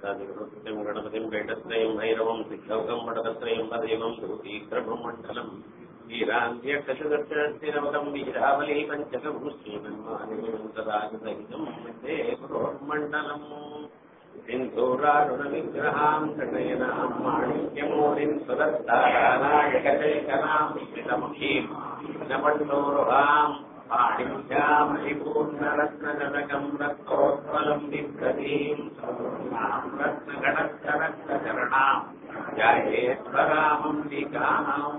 गणपतिं गणपतिं वेटत्रयं भैरवं सिद्धौकं पटकत्रयं पदेवं धूतीक्रमं मण्डलम् वीरान्त्यक्षचतुर्थिरवकं वीरावली पञ्चकं श्रीमन्मानिं सदासहितं वन्दे गुरोर्मण्डलम् सिन्धूरारुणविग्रहां कृष्णयनां माणिक्यमूर्तिं सुदत्तारानायकचैकनां स्मितमुखीं नपण्डोरुहाम् पाणिभ्यामहिपूर्णरत्नजनकं रक्तोत्पलं बिभ्रतीं सर्वां रत्नगणस्तरक्तचरणां ध्यायेश्वरामम्बिकाम्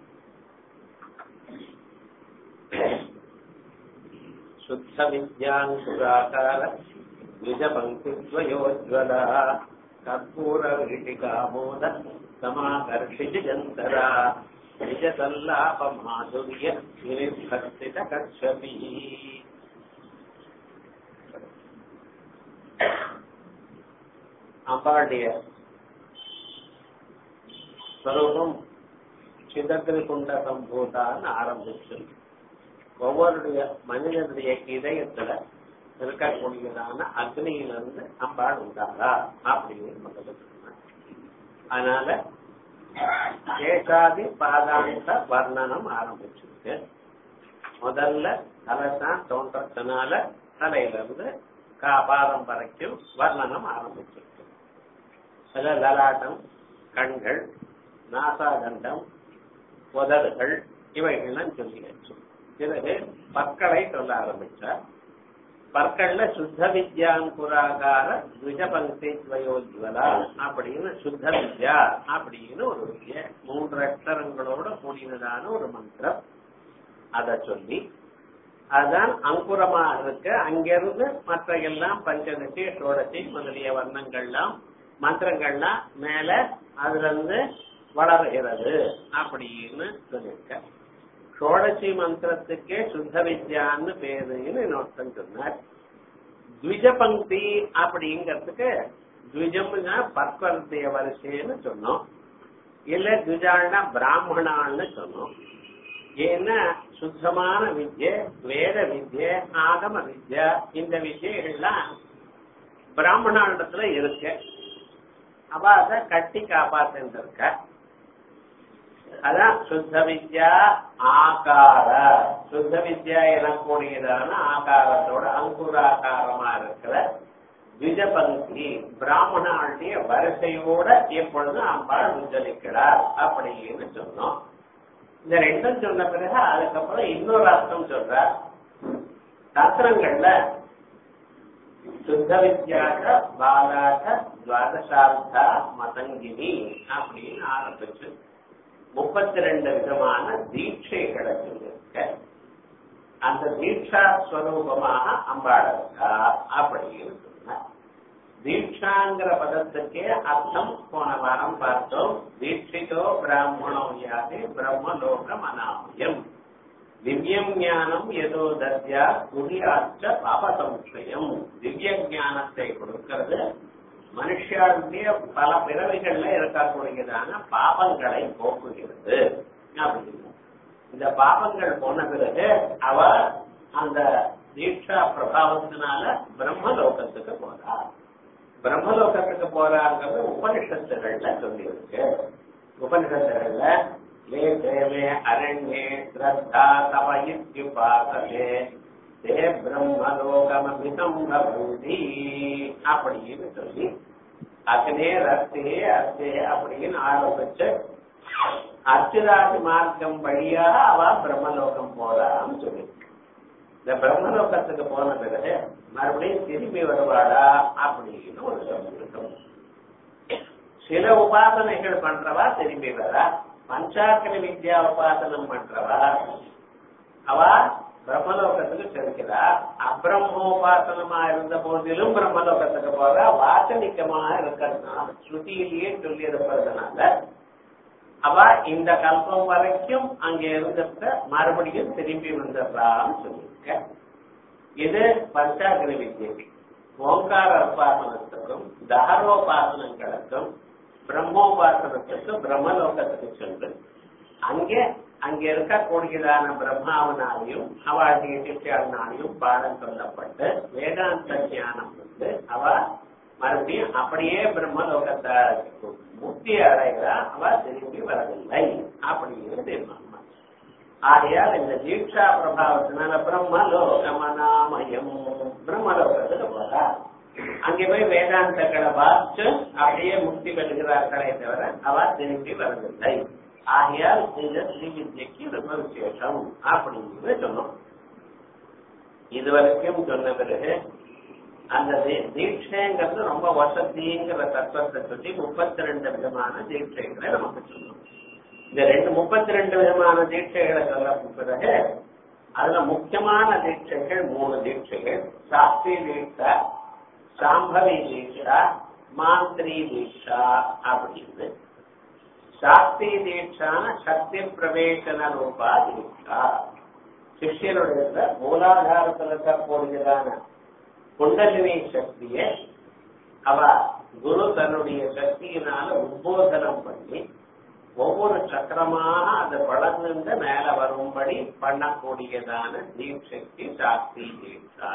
शुद्धविद्याङ्कुराकार द्विजपङ्क्तिद्वयोज्ज्वला कर्पूरवीटिकामोद समाकर्षितजन्तरा निजसल्लापमाधुर्य विनिर्भर्तितकच्छपि அம்பாளுடைய ஸ்வரூபம் சிதத்தில் கொண்ட சம்பூதான்னு ஆரம்பிச்சு ஒவ்வொருடைய மனிதனுடைய இதயத்துல இருக்கக்கூடியதான அக்னியிலிருந்து அம்பாள் உண்டாரா அப்படின்னு முதல்ல சொன்னாங்க. அதனால ஏகாதி பாதாந்த வர்ணனம் ஆரம்பிச்சிருக்கு. முதல்ல தலைதான் தோன்றதுனால தலையிலிருந்து பாதம் வரைக்கும் வர்ணனம் ஆரம்பிச்சிருக்கு. அதுல லலாட்டம், கண்கள், நாசாதண்டம், உதடுகள் இவைகள்லாம் சொல்லியாச்சு. பிறகு பற்களை சொல்ல ஆரம்பிச்சார். பற்கள்ல சுத்த வித்யாங்குராகார த்விஜபங்கி துவயோஜ்வலா அப்படின்னு சுத்த வித்யா அப்படின்னு ஒரு வித்ய 3 அக்ஷரங்களோட கூடினதான ஒரு மந்திரம். அத சொல்லி அதுதான் அங்குரமா இருக்கு. அங்கிருந்து மற்ற எல்லாம் பஞ்சதசி ஷோடசி முதலிய வர்ணங்கள்லாம் மந்திரங்கள்லாம் மேல அதுல இருந்து வளர்கிறது அப்படின்னு சொல்லியிருக்க. ஷோடசி மந்திரத்துக்கே சுத்த வித்யான்னு பேருன்னு இன்னொருத்தன் சொன்னார். த்விஜபங்கி அப்படிங்கிறதுக்கு த்விஜம்னா பற்வர்த்திய வரிசைன்னு சொன்னோம். இல்ல த்விஜான்னா பிராமணான்னு சொன்னோம். ஏன்னா சுத்தமான வித்ய, வேத வித்ய, ஆகம வித்யா இந்த வித்யெல்லாம் பிராமணத்துல இருக்கு. அவ அத கட்டி காப்பாத்து இருக்க. அதான் சுத்த வித்யா ஆகார. சுத்த வித்யா எனக்கூடியதான ஆகாரத்தோட அங்குராகாரமா இருக்கிற த்விஜபங்கி பிராமணாளுடைய வரிசையோட எப்பொழுதும் அம்பாள் உச்சரிக்கிறார் அப்படின்னு சொன்னோம். இந்த ரெண்டும் சொன்ன பிறகு அதுக்கப்புறம் இன்னொரு அர்த்தம் சொல்றார். சாஸ்திரங்கள்ல சுத்த வித்யாக பாலாக துவாதசார்த்தா மதங்கினி அப்படின்னு ஆரம்பிச்சு 32 விதமான தீட்சைகளை சொல்லியிருக்க. அந்த தீட்சா ஸ்வரூபமாக அம்பாள் இருக்கா அப்படின்னு சொன்ன. தீட்சாங்கிற பதத்துக்கே அர்த்தம் போன வாரம் பார்த்தோம். தீட்சிதோ பிராமணோ யாதி பிரம்மலோகம் அநாமயம் திவ்யம் ஞானம் எதோ தத்யா குடியாச்ச பாபசம்சயம். திவ்ய ஞானத்தை கொடுக்கிறது மனுஷனுடைய பல பிறவைகள்ல இருக்கக்கூடியதான பாபங்களை போக்குகிறது அப்படின்னு. இந்த பாபங்கள் போன பிறகு அவ அந்த தீட்சா பிரபாவத்தினால பிரம்மலோகத்துக்கு போறார். பிரம்மலோகத்துக்கு போறாங்கிறது உபனிஷத்துகள்ல சொல்லியிருக்கு. உபனிஷத்துகள்ல லே தேவே அரண்யே ஸ்ரத்தா தவயுபாசதே தே பிரம்மலோகமபிதம் பவந்தி அப்படின்னு சொல்லி அக்னே ரத்தே அர்த்தே அப்படின்னு ஆரம்பிச்சு அர்ச்சிராஜ் மார்க்கம் வழியாக அவ பிரம்மலோகம் போறான்னு சொல்லியிருக்கு. இந்த பிரம்மலோகத்துக்கு போன பிறகு மறுபடியும் திரும்பி வருவாளா அப்படின்னு ஒரு சொல்லியிருக்கும். சில உபாசனைகள் பண்றவா திரும்பி வரா. பஞ்சாக்கர வித்யா உபாசனம் பண்றவா அவ பிரம்மலோகத்துக்கு செல்கிறார். அப்பிரம்மோபாசனமா இருந்த போதிலும் பிரம்மலோகத்துக்கு போற வாசனிக்கமாக இருக்கிறதுனால ஸ்ருதியிலேயே சொல்லி இருப்பதனால அவ இந்த கல்பம் வரைக்கும் அங்க இருந்த மறுபடியும் திரும்பி வந்துடுறான்னு சொல்லியிருக்க. இது பஞ்சாக்கர வித்யை. ஓங்கார உபாசனத்துக்கும் தஹரோபாசனங்களுக்கும் பிரம்மோபாசனத்துக்கும் பிரம்மலோகத்துக்கு சென்று அங்க இருக்கக்கூடியதான பிரம்மாவனாலையும் அவளுடைய சிஷ்யாவினாலையும் பாடம் சொல்லப்பட்டு வேதாந்த ஞானம் வந்து அவ மறுபடியும் அப்படியே பிரம்மலோகத்தை முக்தி அடைகிறா, அவ திரும்பி வரவில்லை அப்படின்னு தீர்மானம். ஆகையால் இந்த தீட்சா பிரபாவத்தினால பிரம்மலோகமனாமயம் பிரம்மலோகத்துக்கு போறா. அங்கே போய் வேதாந்தங்களை பார்த்து அப்படியே முக்தி பெறுகிறார்களே தவிர அவ திரும்பி வரவில்லை. ஆகையால் இந்த ஸ்ரீவித்யக்கு ரொம்ப விசேஷம் அப்படின்னு சொன்னோம். இதுவரைக்கும் சொன்ன பிறகு அந்த தீட்சைங்கிறது ரொம்ப வசதிங்கிற தத்துவத்தை சொல்லி 32 விதமான தீட்சைகளை நமக்கு சொன்னோம். இந்த 32 விதமான தீட்சைகளை சொல்ல பிறகு அதுல முக்கியமான தீட்சைகள் 3 தீட்சைகள். சாஸ்திரி தீட்சா, சாம்பவி தீட்சா, மாந்திரி தீட்சா அப்படின்னு. சாஸ்திரி தீட்சான சக்தி பிரவேசன ரூபா தீட்சா. சிஷ்யனுடைய மூலாதாரத்தில் இருக்கக்கூடியதான குண்டலினி சக்தியை அவ குரு தன்னுடைய சக்தியினால உத்போதனம் பண்ணி ஒவ்வொரு சக்கரமாக அது வளர்ந்து மேல வரும்படி பண்ணக்கூடியதான தீட்சைக்கு சாஸ்திரி தீட்சா.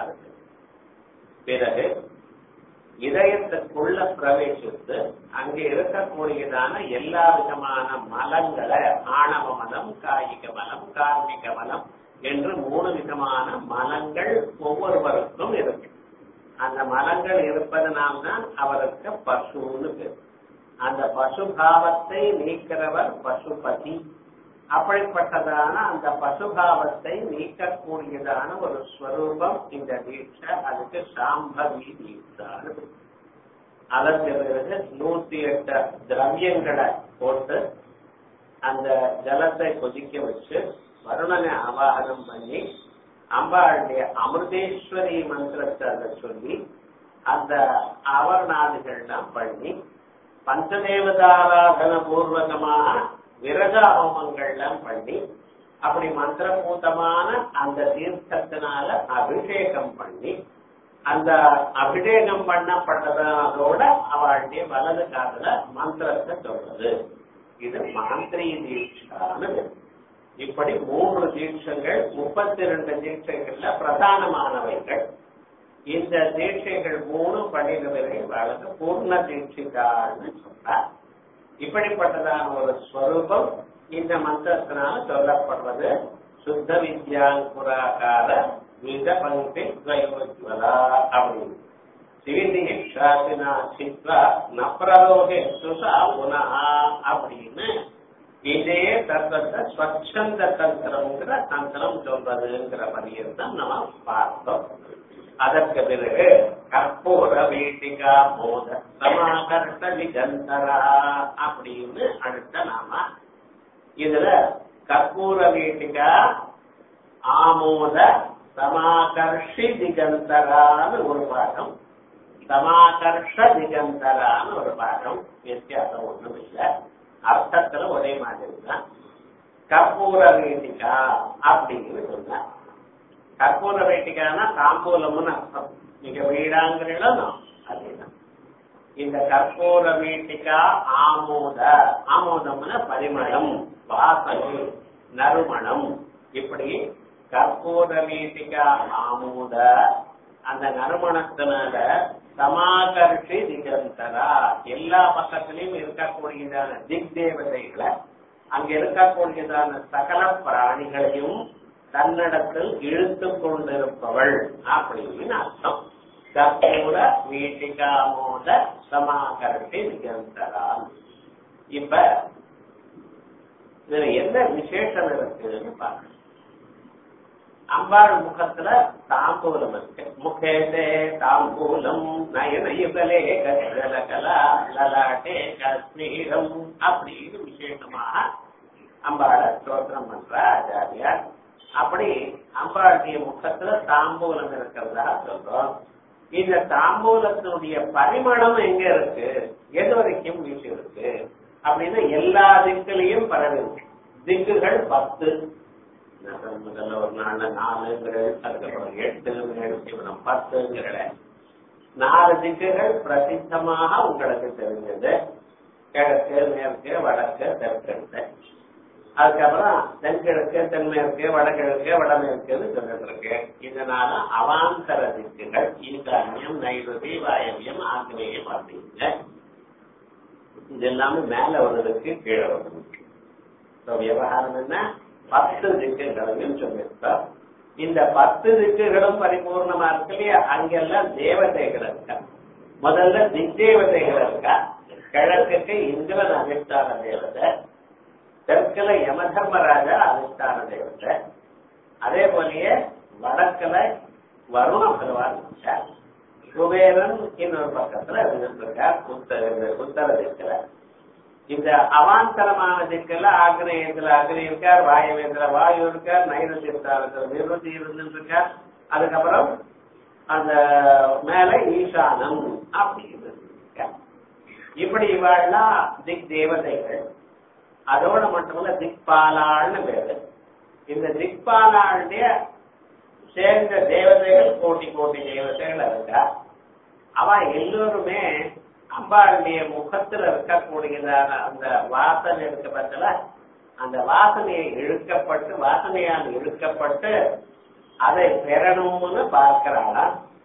பிறகு இதயத்துக்குள்ள பிரவேசித்து அங்கே இருக்கக்கூடியதான எல்லா விதமான மலங்களை, ஆணவ மலம், காயிக மலம், கார்மிக மலம் என்று 3 விதமான மலங்கள் ஒவ்வொருவருக்கும் இருக்கு. அந்த மலங்கள் இருப்பதனால்தான் அவருக்கு பசுன்னு பேர். அந்த பசுபாவத்தை நீக்கிறவர் பசுபதி. அப்படிப்பட்டதான அந்த பசுபாவத்தை நீக்கக்கூடியதான ஒரு ஸ்வரூபம் இந்த தீட்சை. அதுக்கு சாம்பவி தீட்சான்னு. அதற்கு பிறகு 108 திரவியங்களை போட்டு அந்த ஜலத்தை கொதிக்க வச்சு வருணனை ஆவாகனம் பண்ணி அம்பாளுடைய அமிர்தேஸ்வரி மந்திரத்தை அதை சொல்லி அந்த ஆவரணாதிகள்லாம் பண்ணி பஞ்சதேவதாராதன பூர்வகமாக விரஜா ஹோமங்கள்லாம் பண்ணி அப்படி மந்திரபூதமான அந்த தீர்த்தத்தினால அபிஷேகம் பண்ணி அந்த அபிஷேகம் பண்ணப்பட்டதோட அவளுடைய வலது காதுல மந்திரத்தை சொல்றது. இது மாந்திரி தீட்சானது. இப்படி 3 தீட்சைகள் 32 தீட்சைகள்ல பிரதானமானவைகள். இந்த தீட்சைகள் 3 பண்ணினவர்கள் வழக்கு பூர்ண தீட்சிதான்னு சொன்னார். இப்படிப்பட்டதான ஒரு ஸ்வரூபம் இந்த மந்திரத்தினால சொல்லப்படுவது. சுத்த வித்யாங்குராகார வித பங்கி துவயோஜ்வலா அப்படின்னு. சிவிதீட்சாசினா சித்வா நப்ரலோகே சுசா புனா அப்படின்னு இதே தத்துவத்தை ஸ்வச்சந்த தந்திரம்ங்கிற தந்திரம் சொல்றதுங்கிற பரியந்தம் நம்ம பார்த்தோம். அதற்கு பிறகு கற்பூர வீட்டிகா மோத சமாகர்ஷ விகந்தரா அப்படின்னு அடுத்த நாம இதுல கற்பூர வீட்டிகா ஆமோத சமாகர்ஷி திகந்தரான்னு ஒரு பாடம், சமாகர்ஷ திகந்தரான்னு ஒரு பாடம். வித்தியாசம் ஒண்ணும் இல்லை, அர்த்தத்துல ஒரே மாதிரி தான். கற்பூர வீட்டிகா அப்படின்னு சொன்ன. கற்பூர வேட்டிக்கான தாம்பூலம்னு அர்த்தம். நீங்க வீடாங்கிறீங்களோ அதேதான். இந்த கற்பூர வீட்டிக்கா ஆமோத, ஆமோதம்னா பரிமளம், வாசனை, நறுமணம். இப்படி கற்பூர வீட்டிக்கா ஆமோத அந்த நறுமணத்தினால சமாகர்ஷி திகந்தரா எல்லா பக்கத்திலையும் இருக்கக்கூடியதான திக் தேவதைகளை, அங்க இருக்கக்கூடியதான சகல பிராணிகளையும் தன்னிடத்தில் இழுத்து கொண்டிருப்பவள் அப்படின்னு அர்த்தம். கற்பூர வீட்டிகாமோத சமாகர்ஷி திகந்தரா. இப்ப இதுல என்ன விசேஷம் இருக்குன்னு பாருங்க. அம்பாள் முகத்துல தாம்பூலம் இருக்கு. முகேதே தாம்பூலம் நயனயுகலே கலகலா லலாட்டே காஷ்மீரம் அப்படின்னு விசேஷமாக அம்பாளை ஸ்தோத்திரம் பண்ற ஆச்சாரியார். அப்படி அம்பாளுடைய முகத்துல தாம்பூலம் இருக்கிறதா சொல்றோம். இந்த தாம்பூலத்தினுடைய பரிமாணம் எங்க இருக்கு, எது வரைக்கும் வீட்டு இருக்கு அப்படின்னு எல்லா திக்குலையும் பரவி இருக்கு. திக்குகள் 10. முதல்ல ஒரு நாள்ல 4, அதுக்கப்புறம் 8, 10. 4 திக்குகள் பிரசித்தமாக உங்களுக்கு தெரிஞ்சது. கிழக்கு, மேற்கு, வடக்கு, தெற்கு. அதுக்கப்புறம் தென்கிழக்கு, தென்மேற்கு, வடகிழக்கு, வடமேற்குன்னு சொல்லிட்டு இருக்கு. இதனால அவாந்தர திக்குகள் ஈசான்யம், நைருதி, வாயவியம், ஆங்கிலேயம் அப்படிங்க. இது எல்லாமே மேல வருவதற்கு கீழே வருவதற்கு விவகாரம் என்ன 10 திக்குகளையும் சொல்லியிருக்கோம். இந்த 10 திக்குகளும் பரிபூர்ணமா இருக்கு இல்லையா? அங்கெல்லாம் தேவதைகள் இருக்கா. முதல்ல திக்தேவதைகள் இருக்கா. கிழக்குக்கு இந்திரன் அதிஷ்டான தேவதை, தெற்குல யமதர்மராஜா அதிஷ்டான தேவதை, அதே போலயே வடக்குல வருண பகவான் இருக்கார், குபேரன் இன்னொரு பக்கத்துல இருக்கார் உத்தர திக்குல. இந்த அவாந்தரமான திக்குல ஆக்னேயத்துல அக்னி இருக்கார், வாயுவேந்திர வாயு இருக்கார், நைருத்தியத்துல நிருதி இருந்திருக்கார். அதுக்கப்புறம் அந்த மேல ஈசானம் அப்படின்னு இருக்கார். இப்படி இவாள்லாம் திக் தேவதைகள். அதோட மட்டுமல்ல திக்பாலாள்னு பேரு. இந்த திக்பாலாளுடைய சேர்ந்த தேவதைகள் கோட்டி கோட்டி தேவதைகள் இருக்கா. அவ எல்லோருமே அம்பாளுடைய முகத்துல இருக்கக்கூடியதான அந்த வாசனை இருக்க பட்சல அந்த வாசனையை இழுக்கப்பட்டு வாசனையால் இழுக்கப்பட்டு அதை பெறணும்னு பார்க்கிறாளா.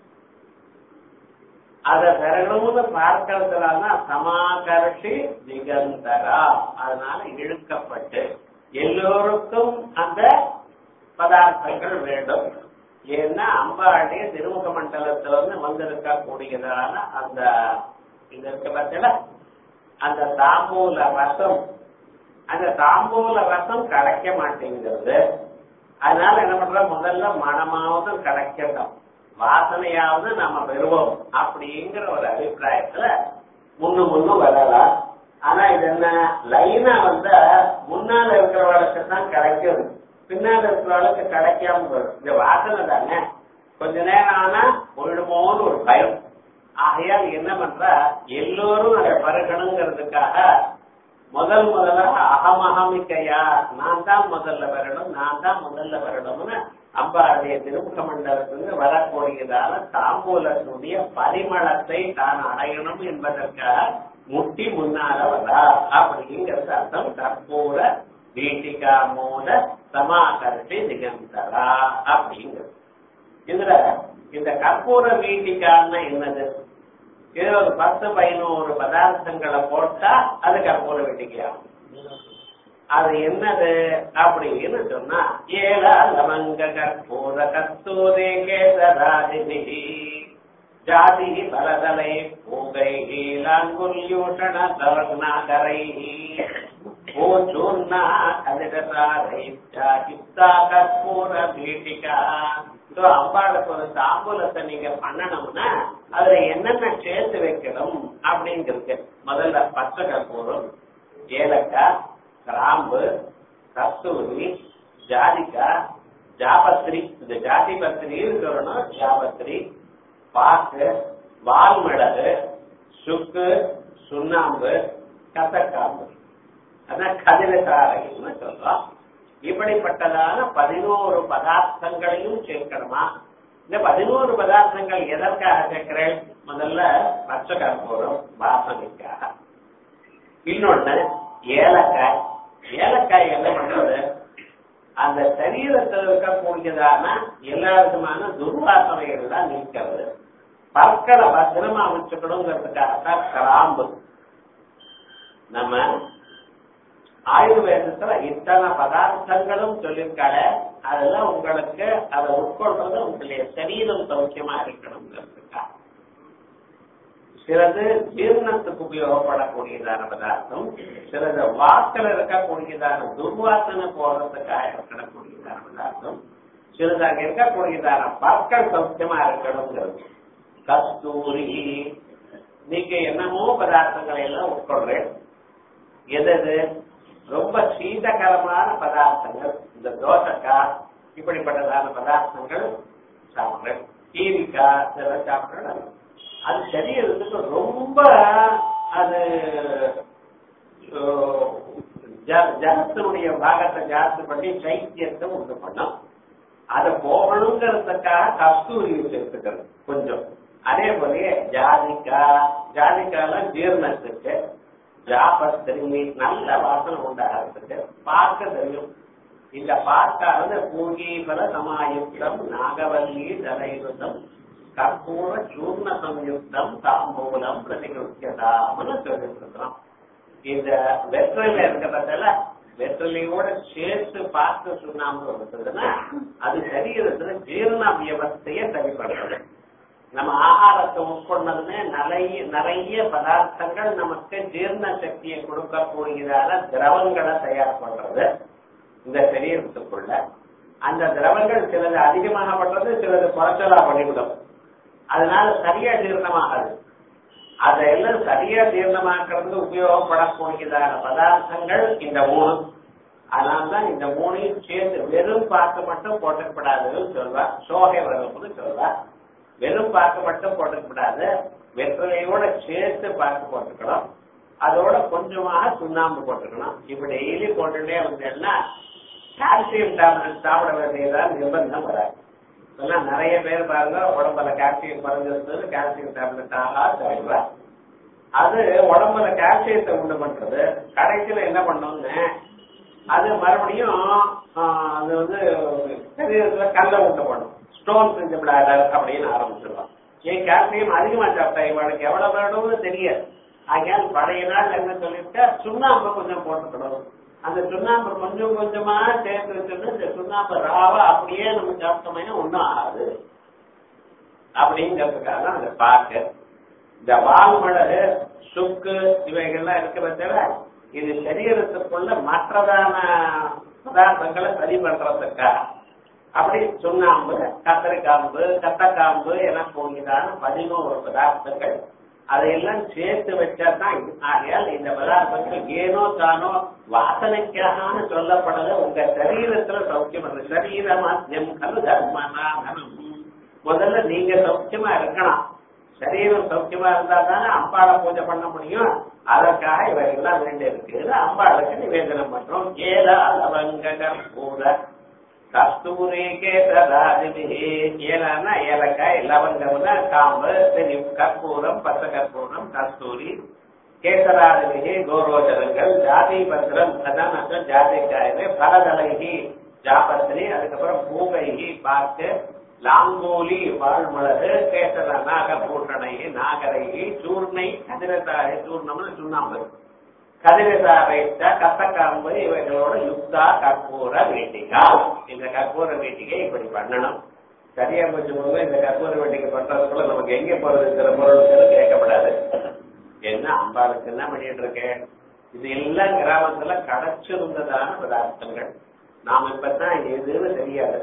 அதை பெறணும்னு பார்க்கறதுனால சமாகர்ஷி திகந்தரா, அதனால இழுக்கப்பட்டு எல்லோருக்கும் அந்த பதார்த்தங்கள் வேண்டும். ஏன்னா அம்பாளுடைய திருமுக மண்டலத்துல வந்திருக்க கூடியதான அந்த இது இருக்க பட்சல அந்த தாம்பூல ரசம், அந்த தாம்பூல ரசம் கிடைக்க மாட்டேங்கிறது. அதனால என்ன பண்ற, முதல்ல மனமாவது கிடைக்கட்டும், வாசனையாவது நம்ம பெறுவோம் அப்படிங்கிற ஒரு அபிப்பிராயத்துல முன்னு வரலாம். ஆனா இது என்ன லைனா முன்னால இருக்கிறவளுக்கு தான் கிடைக்கும், பின்னால இருக்கிறவளுக்கு கிடைக்காம வரும். இந்த வாசனை தானே கொஞ்ச நேரம் ஆனா போயிடுமோன்னு ஒரு பயம். ஆகையால் என்ன பண்ற, எல்லோரும் அதை பருகணுங்கிறதுக்காக முதலாக அகமஹமிக்கையா, நான் தான் முதல்ல வரணும், நான் தான் முதல்ல வரணும்னு அம்பாளுடைய திருமுக மண்டலத்திலிருந்து வரக்கூடியதான தாம்பூலத்தினுடைய பரிமளத்தை தான் அடையணும் என்பதற்காக முட்டி முன்னால வரா அப்படிங்கிறது அர்த்தம். கற்பூர வீட்டிகா மூல சமாகர்ஷி திகந்தரா அப்படிங்கிறது. இதுல இந்த கற்பூர வீட்டிகான்னு என்னது, இது ஒரு 10-11 பதார்த்தங்களை போட்டா அது கற்பூர வீட்டிகையாகும். அது என்னது அப்படின்னு சொன்னா, ஏல லவங்க கற்பூர கஸ்தூரே கேசராதிபி ஜாதி பலதலை பூகை லாங்குல்யூஷண தர்ணாகரை ஓச்சூர்ணா கதிரசாரை யுக்தா கற்பூர வீட்டிகா. அம்பாளுக்கு ஒரு தாம்பூலத்தை நீங்க பண்ணணும்னா அதுல என்னென்ன சேர்த்து வைக்கணும் அப்படிங்கிறது, முதல்ல பச்சை கற்பூரம், ஏலக்காய், கிராம்பு, கஸ்தூரி, ஜாதிக்காய், ஜாபத்ரி, இந்த ஜாதி பத்திரி இருக்கணும், ஜாபத்ரி, பாக்கு, வால்மிளகு, சுக்கு, சுண்ணாம்பு, கசக்காம்பு, அதான் கதிரசாரைன்னு சொல்றோம். இப்படிப்பட்டதான 11 பதார்த்தங்களையும் சேர்க்கணுமா? இந்த 11 பதார்த்தங்கள் எதற்காக சேர்க்கிறேன்? முதல்ல பச்சை கற்பூரம் வாசனைக்காக, இன்னொன்னு ஏலக்காய். ஏலக்காய் என்ன பண்றது, அந்த சரீரத்தில் இருக்கக்கூடியதான எல்லா விதமான துர்வாசனைகள் தான் நீக்கிறது. பற்களை பத்திரமா வச்சுக்கணுங்கிறதுக்காகத்தான் கிராம்பு. நம்ம ஆயுர்வேதத்துல இத்தனை பதார்த்தங்களும் சொல்லியிருக்காங்க. அதெல்லாம் உங்களுக்கு அதை உட்கொள்றது உங்களுடைய சரீரம் சௌக்கியமா இருக்கணுங்கிறதுக்காக. சிலது ஜீரணத்துக்கு உபயோகப்படக்கூடியதான பதார்த்தம், சிலது வாக்கில் இருக்கக்கூடியதான துர்வாசனை போடுறதுக்காக இருக்கக்கூடியதான பதார்த்தம், சிலது அங்க இருக்கக்கூடியதான பற்கள் சௌக்கியமா இருக்கணுங்கிறது. கஸ்தூரி, நீங்க என்னமோ பதார்த்தங்களை எல்லாம் உட்கொள்றேன். எது ரொம்ப சீதகரமான பதார்த்தங்கள், இந்த தோசைக்காய் இப்படிப்பட்டதான பதார்த்தங்கள் சாப்பிடுறேன், கீரிக்காய் இதெல்லாம் சாப்பிடுறேன். அது சரீரத்துக்கு ரொம்ப அது ஜலத்தினுடைய பாகத்தை ஜாஸ்தி பண்ணி சைத்தியத்தை உண்டு பண்ணும். அதை போகணுங்கிறதுக்காக கஸ்தூரி சேர்த்துக்கிறது கொஞ்சம். அதே போல ஜாதிக்காய், ஜாதிக்காயெல்லாம் ஜீரணத்துக்கு, ஜாபத்திரி நல்ல வாசனை உண்டாகிறதுக்கு பார்க்க தெரியும். இந்த பார்க்கானது பூங்கீபல சமாயுக்தம் நாகவல்லி தலையுதம் கற்பூர சூர்ண சம்யுக்தம் தாம்பூலம் பிரதிகிருத்தியதாம்னு சொல்லிருக்கிறோம். இந்த வெற்றில இருக்கிறதுல வெற்றிலையோட சேர்த்து பார்த்து சுண்ணாம்பு இருக்கிறதுன்னா அது சரீரத்துல ஜீரண வியவஸ்தைய சரிப்படுறது. நம்ம ஆகாரத்தை உட்கொண்டதுமே நிறைய பதார்த்தங்கள் நமக்கு ஜீரண சக்தியை கொடுக்கக்கூடியதான திரவங்களை தயார் பண்றது இந்த சரீரத்துக்குள்ள. அந்த திரவங்கள் சிலது அதிகமாக பண்றது, சிலது குறைச்சலா பண்ணிவிடும். அதனால சரியா ஜீரணமாகாது. அதையெல்லாம் சரியா ஜீரணமாக்குறது உபயோகப்படக்கூடியதான பதார்த்தங்கள் இந்த 3. அதனால்தான் இந்த 3ஐயும் சேர்த்து வெறும் பார்க்க மட்டும் போட்டப்படாதுன்னு சொல்வா. சோகை வரும்னு சொல்வா. வெறும் பார்க்க மட்டும் போட்டுக்கப்படாது, வெற்றிலையோட சேர்த்து பார்க்க போட்டுக்கணும். அதோட கொஞ்சமாக சுண்ணாம்பு போட்டுக்கணும். இப்ப டெய்லி போட்டுட்டே வந்தேன்னா கால்சியம் டேப்லெட் சாப்பிட வேண்டியதான் நிர்பந்தம் வராது. இதெல்லாம் நிறைய பேர் பாருங்க, உடம்புல கால்சியம் குறைஞ்சிருந்தது கால்சியம் டேப்லெட் சாப்பிடுவா. அது உடம்புல கால்சியத்தை உண்டு பண்றது. கடைசியில என்ன பண்ணோம்னு அது மறுபடியும் அது வந்து சரீரத்துல கல்ல உண்டு பண்ணும். ஸ்டோன் செஞ்ச பிளாடர் அப்படின்னு ஆரம்பிச்சிருவான். ஏன் கால்சியம் அதிகமா சாப்பிட்டா இவனுக்கு எவ்வளவு வேணும்னு தெரியாது. ஆகையால் பழைய நாள் என்ன சொல்லிவிட்டா சுண்ணாம்பு கொஞ்சம் போட்டுக்கணும். அந்த சுண்ணாம்பு கொஞ்சம் கொஞ்சமா சேர்த்து வச்சுட்டு இந்த சுண்ணாம்பு ராவா அப்படியே நம்ம சாப்பிட்டோம்னா ஒன்றும் ஆகாது அப்படிங்கிறதுக்காக அந்த பாக்கு. இந்த வால்மிளகு சுக்கு இவைகள்லாம் இருக்கிறத இது சரீரத்துக்குள்ள மற்றதான பதார்த்தங்களை சரி பண்றதுக்காக. அப்படி சுண்ணாம்பு, கத்திரிக்காம்பு, கத்தக்காம்பு என போகிறதான 11 பதார்த்தங்கள் அதையெல்லாம் சேர்த்து வச்சாதான். ஆகையால் இந்த பதார்த்தங்கள் ஏனோ தானோ வாசனைக்காக சொல்லப்படல. உங்க சரீரத்துல சௌக்கியம் வருது. சரீரமாத்தியம் கலு தர்மனாதனம். முதல்ல நீங்க சௌக்கியமா இருக்கணும். சரீரம் சௌக்கியமா இருந்தா தானே அம்பாளை பூஜை பண்ண முடியும். அதற்காக இவைகள்லாம் வேண்டி இருக்கு. அம்பாளுக்கு நிவேதனம் பண்றோம். ஏலா லவங்க கற்பூர கஸ்தூரி கேசராதிபிஹி. ஏலான்னா ஏலக்காய், லவங்கம்னா காம்பு, கற்பூரம் பச்சை கற்பூரம், கஸ்தூரி, கேசராதிபிஹி கோரோஜனங்கள், ஜாதி பத்திரம் அதான் ஜாதிக்காயவே, பலதலைகி ஜாபத்திரி, அதுக்கப்புறம் பூகைகி பார்த்து, லாங்கோலி வாழ்மிளகு, கேசர நாகபூஷணை நாகரைகி, சூர்ணை கதிரசாரை சூர்ணம்னு சுண்ணாம்பு, கதிரசாரைத்த கத்தக்காம்பு இவைகளோட யுக்தா கற்பூர வேட்டிகா. இந்த கற்பூர வேட்டிகை இப்படி பண்ணணும். சரியா கொஞ்சம் இந்த கற்பூர வேட்டிகை பண்றதுக்குள்ள நமக்கு எங்க போறதுங்கிற பொருளுக்கு கேட்கப்படாது. என்ன அம்பாளுக்கு என்ன பண்ணிட்டு இருக்கேன். இது எல்லாம் கிராமத்துல கிடைச்சிருந்ததான பதார்த்தங்கள். நாம இப்பதான் எதுன்னு தெரியாது,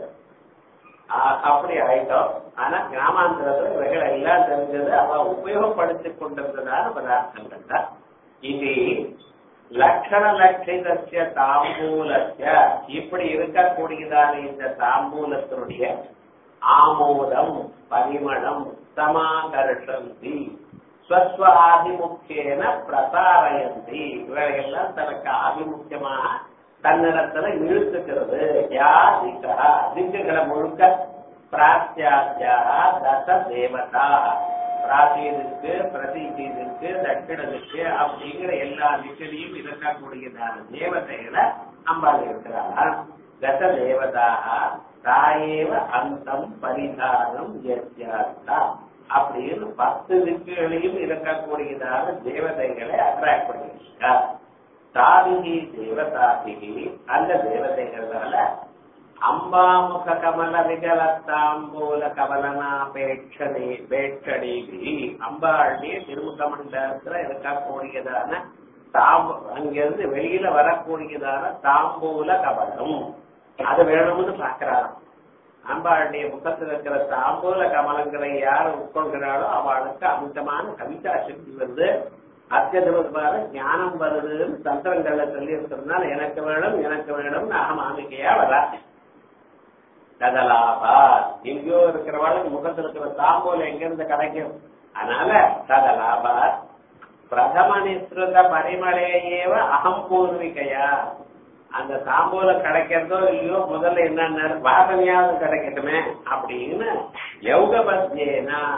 அப்படி ஆயிட்டோம். ஆனா கிராமாந்தரத்துல இவைகள் எல்லாம் தெரிஞ்சது, அவ உபயோகப்படுத்திக் கொண்டிருந்ததான பதார்த்தங்கள் தான். இது லட்சண லட்சிதஸ்ய தாம்பூலஸ்ய. இப்படி இருக்கக்கூடியதான இந்த தாம்பூலத்தினுடைய ஆமோதம் பரிமளம் சமாகர்ஷந்தி ஸ்வஸ்வ ஆதிமுக்கியன பிரசாரயந்தி. இவைகள்லாம் தனக்கு ஆதிமுக்கியமாக தன்னிடத்துல இழுத்துக்கிறது. யா திகா திக்குகளை முழுக்க பிராத்தியாத்யா தச தேவதா. பிராச்சீனுக்கு, பிரதிக்கு, தட்சிணனுக்கு அப்படிங்கிற எல்லா திக்கிலையும் இருக்கக்கூடியதான தேவதைகளை அம்பாள் இருக்கிறார். தச தேவதாக தாயேவ அந்தம் பரிதானம் எத்தியார்த்தா அப்படின்னு 10 திக்குகளையும் இருக்கக்கூடியதான தேவதைகளை அட்ராக்ட் பண்ணியிருக்கார். தாதிகி தேவதாதிகி அந்த தேவதைகளால அம்பாமுக கமல விகலத்தாம்பூல கமலனாபேட்சணி பேட்சணிகி. அம்பாளுடைய திருமுக மண்டலத்துல இருக்கக்கூடியதான அங்கிருந்து வெளியில வரக்கூடியதான தாம்பூல கமலம் அது வேணும்னு பாக்குறாராம். அம்பாளுடைய முகத்தில் இருக்கிற தாம்பூல கமலங்களை யார் உட்கொள்கிறாளோ அவளுக்கு அமிதமான கவிதா சக்தி வந்து அத்தியதமான ஞானம் வருதுன்னு தந்திரங்கள்ல சொல்லி இருக்கிறதுனால எனக்கு வேணும் எனக்கு வேணும்னு அகமாமிக்கையா வரா. ததலாபா எங்கேயோ இருக்கிறவாளுக்கு முகத்தில் இருக்கிற தாம்பூல எங்கிருந்து கிடைக்கும். அதனால ததலாபா பிரதம நிஸ்ருத பரிமளையேவ அகம் பூர்விகையா. அந்த தாம்பூலம் கிடைக்கிறதோ இல்லையோ முதல்ல என்ன வாசனையாவது கிடைக்கட்டுமே அப்படின்னு யௌக பத்யேனா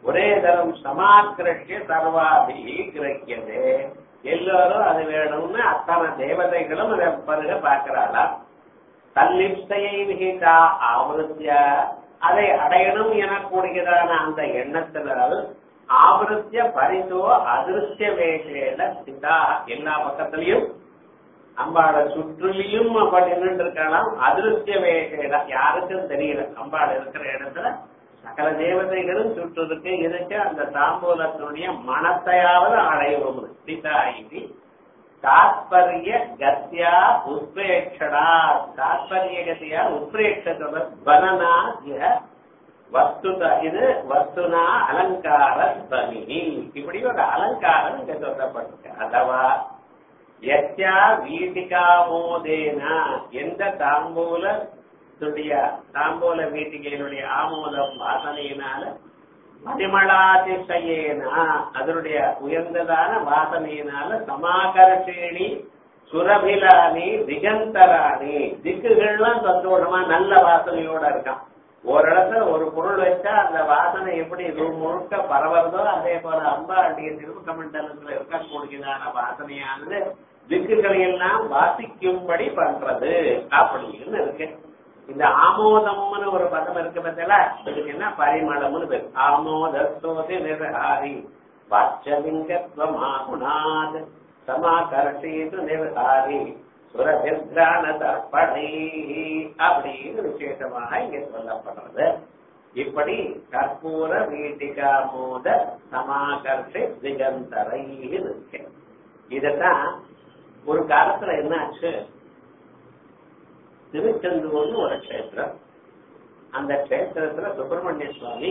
ஒரே தரம் சமாக்கிரஷ்ய சர்வாபி கிரக்கியது. எல்லாரும் அது வேணும்னு அத்தனை தேவதைகளும் அதை பருக பார்க்கிறாளா. தல்லிப்தையை விகிதா ஆவருத்திய அதை அடையணும் எனக்கூடியதான அந்த எண்ணத்தினால் ஆவருத்திய பரிசோ அதிருஷ்ய வேஷேல சிதா எல்லா பக்கத்திலையும் அம்பாளை சுற்றுலையும் அப்படி நின்று இருக்கலாம். அதிருஷ்ய வேஷேல யாருக்கும் தெரியல. அம்பாள் இருக்கிற இடத்துல சகல தேவதைகளும் சுற்றுருக்கு. இதுக்கு அந்த தாம்பூலத்தினுடைய மனத்தையாவது அடையவும் சிதா இது தாத்பரிய கத்தியா உத்பிரேட்சடா. தாத்பரிய கத்தியா உத்பிரேட்சத்தோட வனனா வஸ்துதா இது வஸ்துனா அலங்கார ஸ்வமி. இப்படி ஒரு அலங்காரம் இங்க சொல்லப்பட்டிருக்கு. அதுவா யத்யா வீட்டிகாமோதேனா எந்த தாம்பூல வீட்டிகையினுடைய ஆமோதம் வாசனையினால மணிமளாதிசயேனா அதனுடைய உயர்ந்ததான வாசனையினால சமாகர்ஷேணி சுரபிலானி திகந்தராணி திக்குகள்லாம் சந்தோஷமா நல்ல வாசனையோட இருக்கான். ஒரு இடத்துல ஒரு பொருள் வச்சா அந்த வாசனை எப்படி ரூம் முழுக்க பரவறதோ அதே போல அம்பாளுடைய திருமுக மண்டலத்துல இருக்கக்கூடியதான வாசனையானது திக்குகளை எல்லாம் வாசிக்கும்படி பண்றது அப்படின்னு இருக்கு. இந்த ஆமோதம்னு ஒரு பதம் இருக்கு பார்த்தா இதுக்கு என்ன பரிமளம்னு பேர். ஆமோதோதி நிர்ஹாரி வாச்சலிங்கத்வமாகுணாத் சமாகர்ஷேது நிர்ஹாரி சுரபிர்கிராண தர்ப்பணை அப்படின்னு விசேஷமாக இங்க சொல்லப்படுறது. இப்படி கற்பூர வீட்டிகாமோத சமாகர்ஷி திகந்தரை இருக்கு. இதத்தான் ஒரு காலத்துல என்னாச்சு, திருச்செந்தூர்னு ஒரு கஷேத்திரம். அந்த கஷேத்திரத்துல சுப்பிரமணிய சுவாமி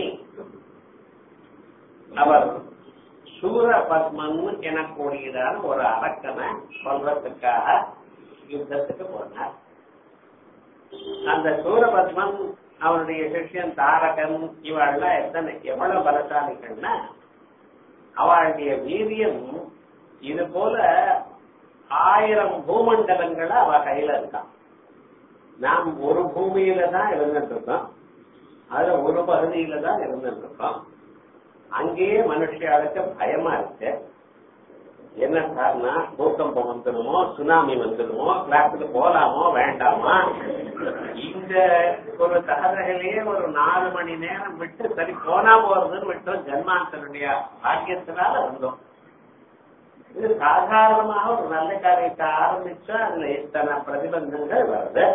அவர் சூரபத்மன் எனக்கூடியதான ஒரு அரக்கனை சொல்றதுக்காக யுத்தத்துக்கு போனார். அந்த சூரபத்மன் அவனுடைய சிஷ்யன் தாரகன் இவாள்லாம் எவ்வளவு பலசாலிகள்னா அவளுடைய வீரியம் இது போல 1000 பூமண்டலங்களை அவ கையில இருக்கான். நாம் ஒரு பூமியில தான் இருந்துட்டு இருக்கோம். அதுல ஒரு பகுதியில தான் இருந்துட்டு இருக்கோம். அங்கேயே மனுஷியாளுக்கு பயமா இருக்கு. என்ன காரணம், பூகம்பம் வந்துடுமோ, சுனாமி வந்துடுமோ, கிளாஸுக்கு போலாமோ வேண்டாமா, இந்த ஒரு தகவலையே ஒரு 4 மணி நேரம் விட்டு சரி போனா போறதுன்னு விட்டோம். ஜன்மாந்தனுடைய பாக்கியத்தினால வந்தோம். இது சாதாரணமாக ஒரு நல்ல காரியத்தை ஆரம்பிச்சா அதுல எத்தனை பிரதிபந்தங்கள் வருது.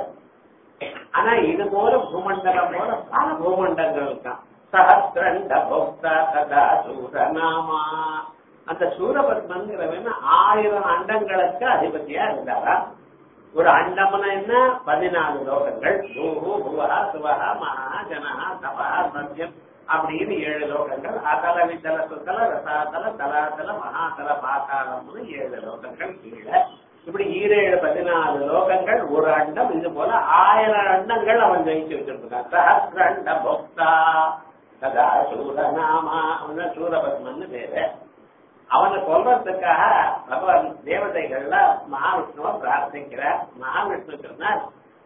ஆனா இது போல பூமண்டலம் போல பல பூமண்டங்கள் இருக்கான். சஹஸ்ரண்ட போக்தா கதா சூரநாமா. அந்த சூரபத்மன்கிறவன் 1000 அண்டங்களுக்கு அதிபதியா இருந்தாரா. ஒரு அண்டம்னா என்ன, 14 லோகங்கள். பூஹு புவா சுவஹா மகா ஜனஹா தபா சத்யம் அப்படின்னு 7 லோகங்கள். அதல வித்தல சுத்தல ரசாதல தலாதல மகாதல பாதாளம்னு 7 லோகங்கள் கீழே. இப்படி 14 லோகங்கள் ஒரு அண்டம். இது போல 1000 அண்டங்கள் அவன் ஜெயிச்சு வச்சிருக்கான். சஹஸ்ரண்ட போக்தா கதா சூரநாமா. அவன் சூரபத்மன் பேரு. அவனை சொல்றதுக்காக பகவான் தேவதைகள்ல மகாவிஷ்ணுவ பிரார்த்திக்கிறார். மகாவிஷ்ணு சொன்னார்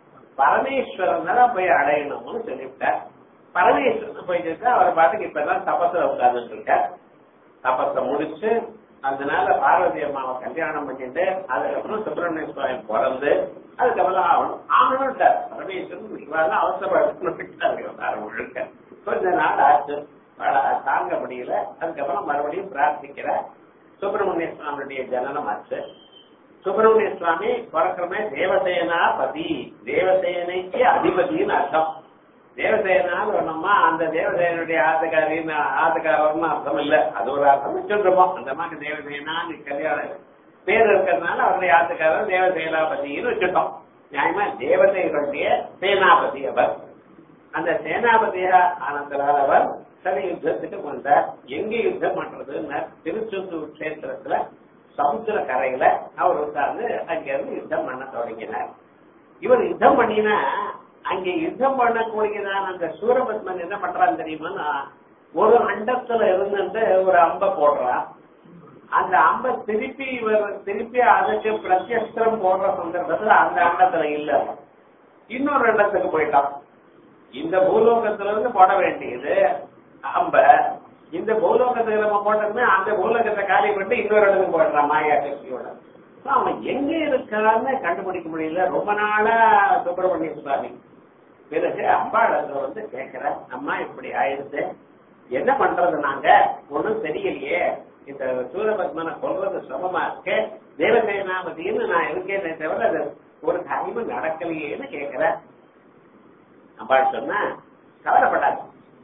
பரமேஸ்வரன் தான் போய் அடையணும்னு சொல்லிவிட்டார். பரமேஸ்வரன் போயிட்டு அவர் பாட்டுக்கு இப்பதான் தபத்துல உட்கார்ந்துட்டு இருக்கார். தபத்தை முடிச்சு அதனால பார்வதி அம்மாவை கல்யாணம் பண்ணிட்டு அதுக்கப்புறம் சுப்பிரமணிய சுவாமி பிறந்து அதுக்கப்புறம் ஆகணும்ட்டார். பரமேஸ்வரன் இவெல்லாம் அவசரப்பட்டு முழுக்க கொஞ்ச நாள் ஆச்சு. தாங்க முடியல. அதுக்கப்புறம் மறுபடியும் பிரார்த்திக்கிற சுப்பிரமணிய சுவாமியுடைய ஜனனம் ஆச்சு. சுப்பிரமணிய சுவாமி பிறக்கிறமே தேவசேனா பதி, தேவசேனைக்கு அதிபதினு அர்த்தம். தேவசேனான்னு சொன்னோமா அந்த தேவசேனுடைய ஆத்துக்காரர்னு அர்த்தம் இல்ல, அது ஒரு அர்த்தம் வச்சுருப்போம். அந்த மாதிரி தேவசேனான்னு கல்யாணம் பேர் இருக்கிறதுனால அவருடைய ஆத்துக்காரர் தேவசேனாபதினு வச்சுட்டோம். நியாயமா தேவதைகளுடைய சேனாபதி அவர். அந்த சேனாபதியா ஆனந்தரால் அவர் சரி யுத்தத்துக்கு வந்தார். எங்க யுத்தம் பண்றதுன்னு திருச்செந்தூர் கஷேத்திரத்துல சமுத்திர கரையில அவர் உட்கார்ந்து அங்கிருந்து யுத்தம் பண்ண தொடங்கினார். இவர் யுத்தம் பண்ணினா அங்க யுத்தம் பண்ணக்கூடியதான் அந்த சூரபத்மன் என்ன பண்றான்னு தெரியுமா, ஒரு அண்டத்துல இருந்துட்டு ஒரு அம்ப போடுறான். அந்த அம்ப திருப்பி அதுக்கு பிரத்யஸ்திரம் போடுற சந்தர்ப்பத்துல அந்த அண்டத்துல இல்ல, இன்னொரு அண்டத்துக்கு போயிட்டான். இந்த பூலோகத்துல இருந்து போட வேண்டியது அம்ப இந்த பூலோகத்தை நம்ம போட்டோம்னா அந்த பூலோகத்தை காலி பண்ணிட்டு இன்னொரு இடத்துக்கு போயிடுறான் மாயா சக்தியோட. அவன் எங்க இருக்கான்னு கண்டுபிடிக்க முடியல. ரொம்ப நாளா சுப்பிரமணிய சுவாமி பிறகு அம்பாளத்தை கேட்கிற, அம்மா இப்படி ஆயிடுச்சு, என்ன பண்றது, நாங்க ஒண்ணும் தெரியலையே, இந்த சூரபத்மனை கொல்றது சிரமமா இருக்கு, தேவசேனாபதினு நான் இருக்கேனே தவிர அது ஒரு காரியமும் நடக்கலையேன்னு கேட்கிற. அம்பாள் சொன்னா, கவலைப்படாது,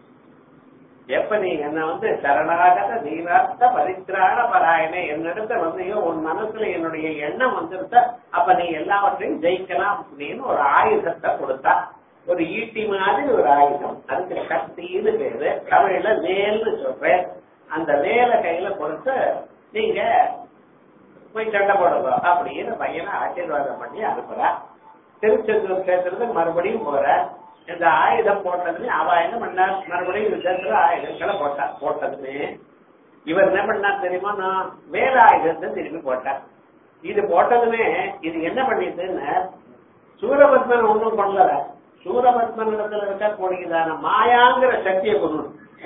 எப்ப நீ என்ன சரணாகத தீரார்த்த பரித்ராண பராயணே என்னிடத்த வந்தையோ, உன் மனசுல என்னுடைய எண்ணம் வந்துருத்த, அப்ப நீ எல்லாவற்றையும் ஜெயிக்கலாம் அப்படின்னு ஒரு ஆயுதத்தை கொடுத்தா. ஒரு ஈட்டி மாதிரி ஒரு ஆயுதம், அதுக்கு சக்தின்னு பேரு, தமிழ்ல வேல்னு சொல்றேன். அந்த வேலை கையில கொடுத்து நீங்க போய் சண்டை போடுங்க அப்படின்னு பையனை ஆசீர்வாதம் பண்ணி அனுப்புறா. திருச்செந்தூர் கேட்டுறதுக்கு மறுபடியும் போற. இந்த ஆயுதம் போட்டதுமே அவ என்ன பண்ணார், மறுபடியும் யுத்தத்துல ஆயுதங்களை போட்டதுமே இவர் என்ன பண்ணார் தெரியுமா, நான் வேற ஆயுதத்தை திரும்பி போட்டார். இது போட்டதுமே இது என்ன பண்ணிட்டுன்னு சூரபத்மன் ஒண்ணும் பண்ணல, சூரபத்மன் இடத்துல இருக்கக்கூடியதான மாயாங்கிற சக்தியை கொண்டு.